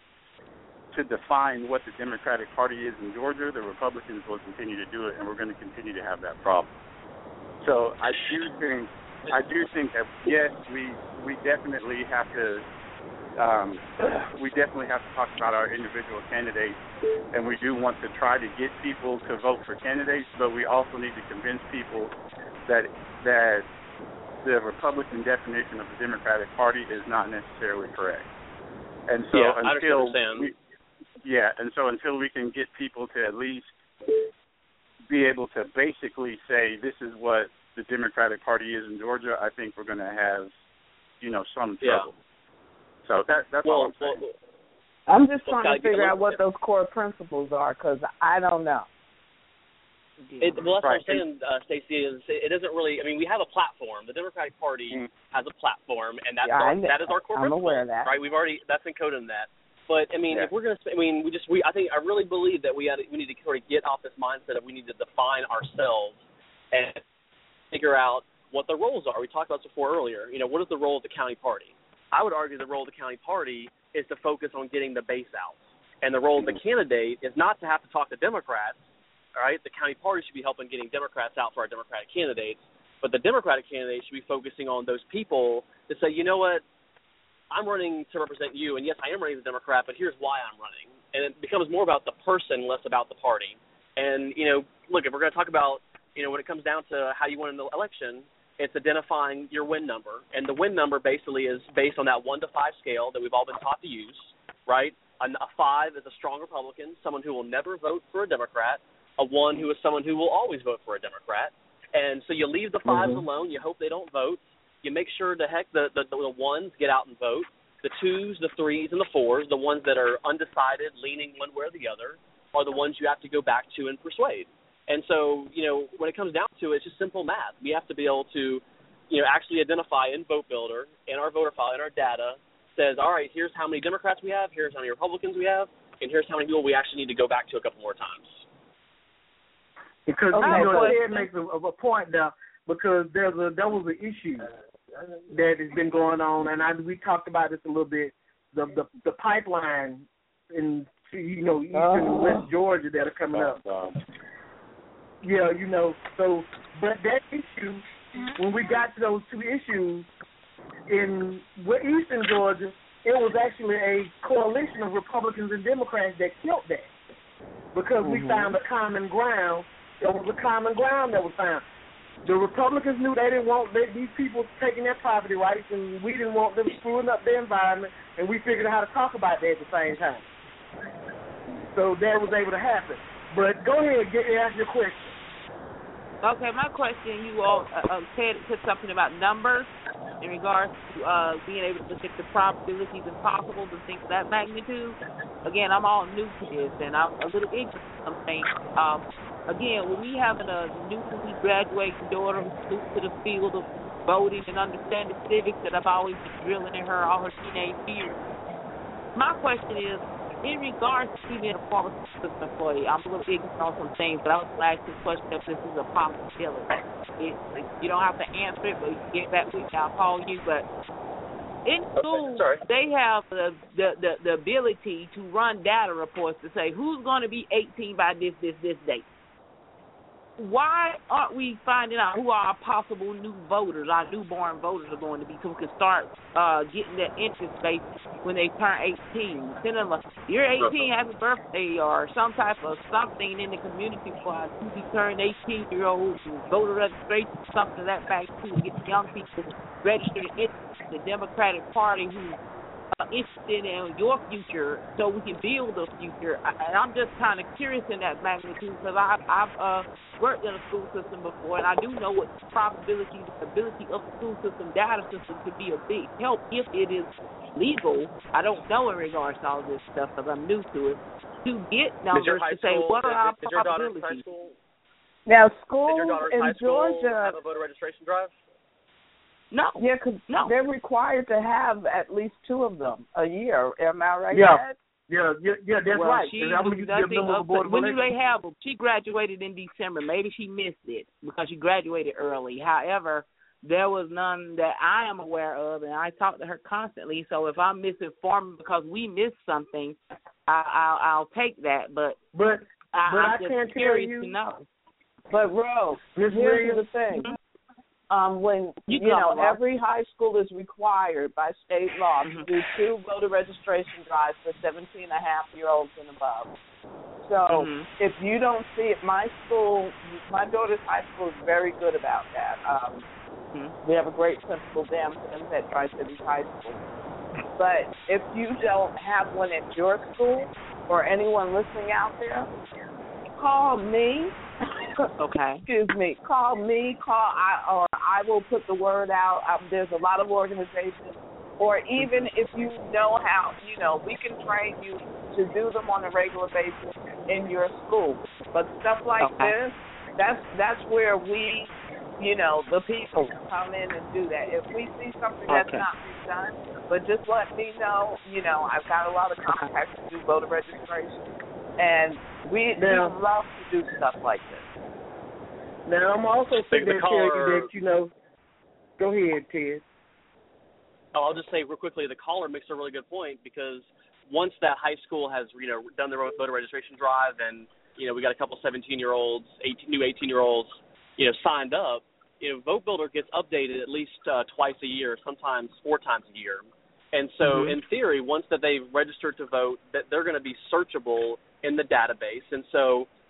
to define what the Democratic Party is in Georgia, the Republicans will continue to do it, and we're going to continue to have that problem. So I do think, I do think that yes, we we definitely have to. Um, we definitely have to talk about our individual candidates, and we do want to try to get people to vote for candidates, but we also need to convince people that that the Republican definition of the Democratic Party is not necessarily correct. And so yeah, until I we, yeah, and so until we can get people to at least be able to basically say this is what the Democratic Party is in Georgia, I think we're going to have, you know, some trouble. Yeah. So that, that's well, all I'm saying. Well, I'm just well, trying to figure out what those core principles are because I don't know. It, well, that's right. what I'm saying, uh, Stacey, is it doesn't really – I mean, we have a platform. The Democratic Party mm. has a platform, and that's yeah, our, that is our core I'm principle. aware of that. Right? We've already – that's encoded in that. But, I mean, yeah. if we're going to – I mean, we just – we I think – I really believe that we had, we need to sort of get off this mindset of we need to define ourselves and figure out what the roles are. We talked about this before earlier. You know, what is the role of the county party? I would argue the role of the county party is to focus on getting the base out. And the role of the candidate is not to have to talk to Democrats, all right? The county party should be helping getting Democrats out for our Democratic candidates. But the Democratic candidate should be focusing on those people to say, you know what, I'm running to represent you, and yes, I am running as a Democrat, but here's why I'm running. And it becomes more about the person, less about the party. And, you know, look, if we're going to talk about, you know, when it comes down to how you win an election, it's identifying your win number. And the win number basically is based on that one to five scale that we've all been taught to use, right? A, a five is a strong Republican, someone who will never vote for a Democrat. A one who is someone who will always vote for a Democrat. And so you leave the fives mm-hmm. alone. You hope they don't vote. You make sure the heck the, the, the ones get out and vote. The twos, the threes, and the fours, the ones that are undecided, leaning one way or the other, are the ones you have to go back to and persuade. And so, you know, when it comes down to it, it's just simple math. We have to be able to, you know, actually identify in Vote Builder, in our voter file, in our data, says, all right, here's how many Democrats we have, here's how many Republicans we have, and here's how many people we actually need to go back to a couple more times. Because, okay, you know, well, Ted makes a, a point there, because there's a, there was an issue that has been going on, and I, we talked about this a little bit, the the, the pipeline in, you know, eastern uh, and west Georgia that are coming up. Uh, yeah, you know, so, but that issue, when we got to those two issues, in eastern Georgia, it was actually a coalition of Republicans and Democrats that killed that, because mm-hmm. we found a common ground. There was a common ground that was found. The Republicans knew they didn't want they, these people taking their property rights, and we didn't want them screwing up their environment, and we figured out how to talk about that at the same time. So that was able to happen. But go ahead, get ask your question. Okay, my question, you all uh, uh, said, said something about numbers in regards to uh, being able to predict the probabilities impossible and things of that magnitude. Again, I'm all new to this, and I'm a little interested in some things. Um, again, when we have a newly graduating daughter who's new to the field of voting and understanding civics that I've always been drilling in her all her teenage years, my question is, in regards to being a former system employee, I'm a little ignorant on some things, but I was going to ask this question if this is a possibility. It, it, you don't have to answer it, but you can get back with me. I'll call you. But in school, okay, they have the, the, the, the ability to run data reports to say who's going to be eighteen by this, this, this date. Why aren't we finding out who our possible new voters, our newborn voters are going to be, so we can start uh, getting their interest base when they turn eighteen? Send them a, you're eighteen, happy birthday, or some type of something in the community for us to be turned eighteen-year-olds, voter registration, something of that fact, to get young people registered in the Democratic Party who Uh, interested in your future, so we can build a future. I, and I'm just kind of curious in that magnitude, because I've, I've uh, worked in a school system before, and I do know what the probability, the ability of the school system data system could be a big help if it is legal. I don't know in regards to all this stuff, because I'm new to it, to get numbers to say school, what are our is, is your daughter's probabilities. high school, Now, schools Did your daughter's in high school Georgia have a voter registration drive? No. Yeah, because no. they're required to have at least two of them a year. Am I right, Yeah. Dad? Yeah, yeah, yeah, that's well, right. She, I'm gonna give nothing them a of, board of when do elections. they have them? She graduated in December. Maybe she missed it because she graduated early. However, there was none that I am aware of, and I talk to her constantly. So if I'm misinformed because we missed something, I, I'll, I'll take that. But But I, but I'm I just can't tell curious you. to know. But, Rose, Miss here's Williams, the thing. Mm-hmm. Um, when, You you, know, go, Rob. every high school is required by state law Mm-hmm. to do two voter registration drives for seventeen and a half year olds and above. So Mm-hmm. if you don't see it, my school, my daughter's high school is very good about that. Um, Mm-hmm. We have a great principal, Dan Sims, at Tri-Cities High School. But if you don't have one at your school or anyone listening out there, call me. Okay. Excuse me. Call me. Call I or I will put the word out. Um, there's a lot of organizations, or even if you know how, you know, we can train you to do them on a regular basis in your school. But stuff like okay. this, that's that's where we, you know, the people come in and do that. If we see something that's okay. not being done, but just let me know. You know, I've got a lot of contacts to do voter registration, and we, now, we love to do stuff like this. Now, I'm also Think thinking the to tell you caller- that, you know, go ahead, Ted. Oh, I'll just say real quickly, the caller makes a really good point, because once that high school has, you know, done their own voter registration drive, and, you know, we got a couple seventeen-year-olds, eighteen, new eighteen-year-olds, you know, signed up, you know, Vote Builder gets updated at least uh, twice a year, sometimes four times a year. And so, Mm-hmm. in theory, once that they've registered to vote, that they're going to be searchable in the database. And so,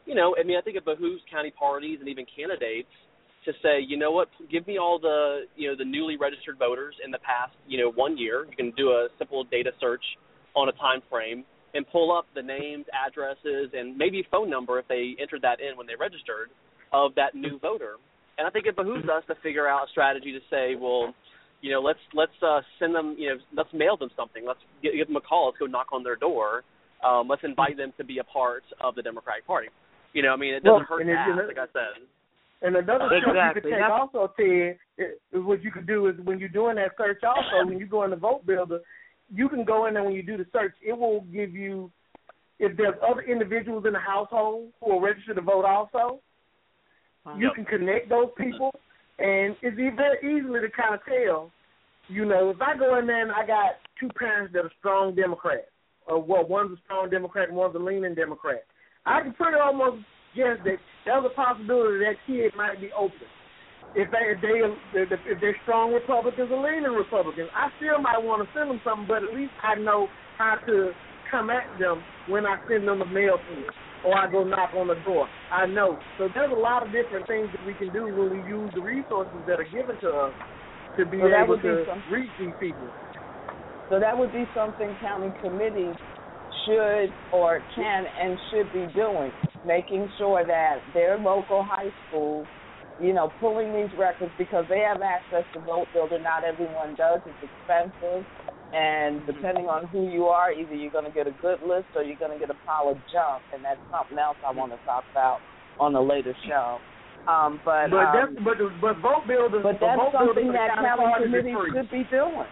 you know, I mean, I think it behooves county parties and even candidates to say, you know what, give me all the, you know, the newly registered voters in the past, you know, one year. You can do a simple data search on a time frame and pull up the names, addresses, and maybe phone number if they entered that in when they registered of that new voter. And I think it behooves us to figure out a strategy to say, well, you know, let's let's uh, send them, you know, let's mail them something. Let's give, give them a call. Let's go knock on their door. Um, let's invite them to be a part of the Democratic Party. You know, I mean, it doesn't well, hurt to ask, like I said. And another exactly. step you could take That's, also, Ted, is what you could do is when you're doing that search also, when you go in the Vote Builder, you can go in there when you do the search, it will give you, if there's other individuals in the household who are registered to vote also, uh-huh. you can connect those people, and it's very easily to kind of tell, you know, if I go in there and I got two parents that are strong Democrats, or well, one's a strong Democrat and one's a leaning Democrat, I can pretty almost guess that there's a possibility that kid might be open. If they if they if they're strong Republicans or leaning Republicans, I still might want to send them something, but at least I know how to come at them when I send them a mail kit or I go knock on the door. I know. So there's a lot of different things that we can do when we use the resources that are given to us to be so able be to some, reach these people. So that would be something county committees should or can and should be doing, making sure that their local high schools, you know, pulling these records because they have access to Vote Builder. Not everyone does. It's expensive. And depending on who you are, either you're going to get a good list or you're going to get a pile of junk. And that's something else I want to talk about on a later show. Um, but but, um, that's, but but Vote Builder, but that's vote something builder that county committees should be doing.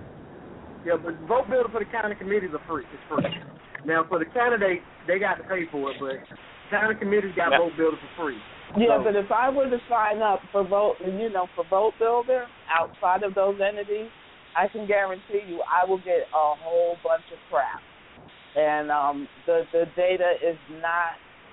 Yeah, but Vote Builder for the county committees are free. It's free. Now for the candidates, they got to pay for it, but county committees got yeah. Vote Builder for free. Yeah, so, but if I were to sign up for vote, you know, for Vote Builder outside of those entities, I can guarantee you I will get a whole bunch of crap, and um, the the data is not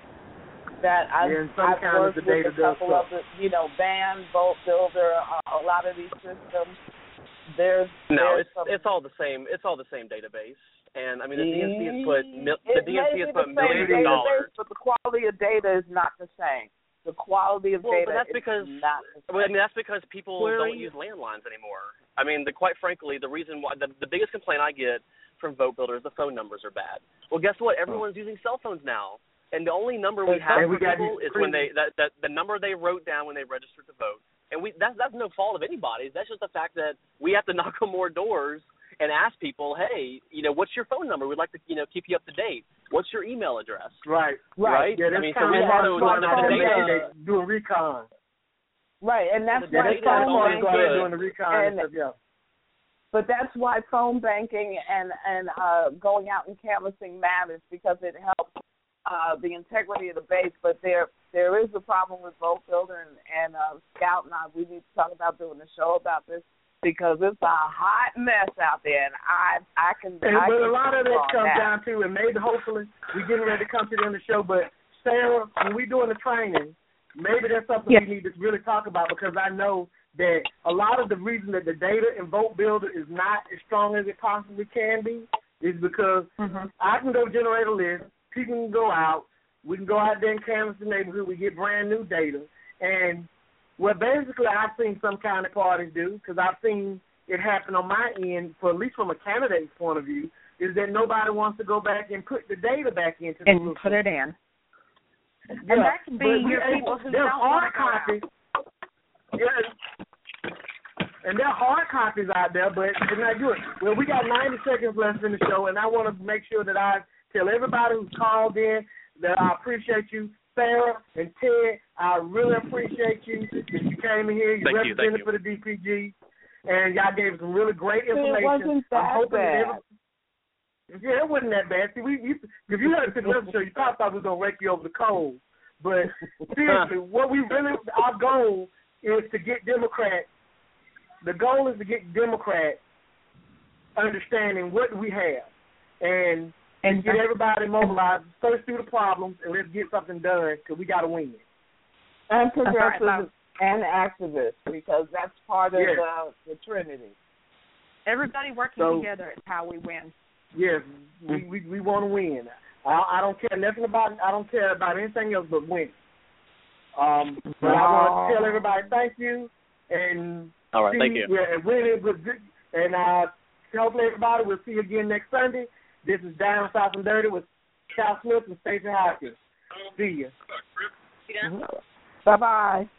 that I've, yeah, I've worked the data with a couple of the, you know, Band, Vote Builder, uh, a lot of these systems. There's no, there's it's some, it's all the same. It's all the same database, and I mean the D N C has put mil- the D N C has put the millions of dollars, but the quality of data is not the same. The quality of well, data but that's is because, not the same. Well, I mean, that's because people Where don't you? use landlines anymore. I mean, the, quite frankly, the reason why the, the biggest complaint I get from Vote Builder is the phone numbers are bad. Well, guess what? Everyone's using cell phones now, and the only number we have we for people is when they that, that the number they wrote down when they registered to vote. And we that's that's no fault of anybody's. That's just the fact that we have to knock on more doors and ask people, hey, you know, what's your phone number? We'd like to, you know, keep you up to date. What's your email address? Right, right. Yeah, I mean, so kind we of also going the, out the data, data, doing recon. Right, and that's the why data phone is always going good. doing the recon and, and stuff, yeah. But that's why phone banking and and uh, going out and canvassing matters because it helps uh, the integrity of the base. But there there is a problem with Vote Builder and, and uh, Scout and I. We need to talk about doing a show about this because it's a hot mess out there, and I I can. And, I but can a lot of it comes that. down to, and maybe hopefully we're getting ready to come to the end of the show. But Sarah, when we're doing the training, maybe that's something yes. we need to really talk about because I know that a lot of the reason that the data in Vote Builder is not as strong as it possibly can be is because mm-hmm. I can go generate a list, people can go out, we can go out there and canvass the neighborhood, we get brand new data, and what basically I've seen some kind of parties do, because I've seen it happen on my end, for at least from a candidate's point of view, is that nobody wants to go back and put the data back into the and system. put it in. Yeah, And that can be but your we- people who there's don't hard want to go out. copies. Yeah, and there are hard copies out there, but it's not good. Well, we got ninety seconds left in the show, and I want to make sure that I tell everybody who's called in that I appreciate you. Sarah and Ted, I really appreciate you that you came in here. You Thank you, represented thank you. for the D P G, and y'all gave us some really great It information. wasn't that I'm hoping bad. that every, yeah, it wasn't that bad. See, we, we if you heard the other show, you probably thought we was gonna rake you over the coals. But seriously, what we really our goal is to get Democrats. The goal is to get Democrats understanding what we have and and get everybody mobilized, search through the problems, and let's get something done because we got to win. And That's right, progressives and activists because that's part of Yes. the, the Trinity. Everybody working So- together is how we win. Yes, we we, we want to win. I, I don't care nothing about. I don't care about anything else but winning. Um, but I want to tell everybody thank you, and all right, see, thank you. Yeah, and winning was good. And uh, hopefully everybody will see you again next Sunday. This is Down South and Dirty with Cal Smith and Stacey Hopkins. See you. Mm-hmm. Bye bye.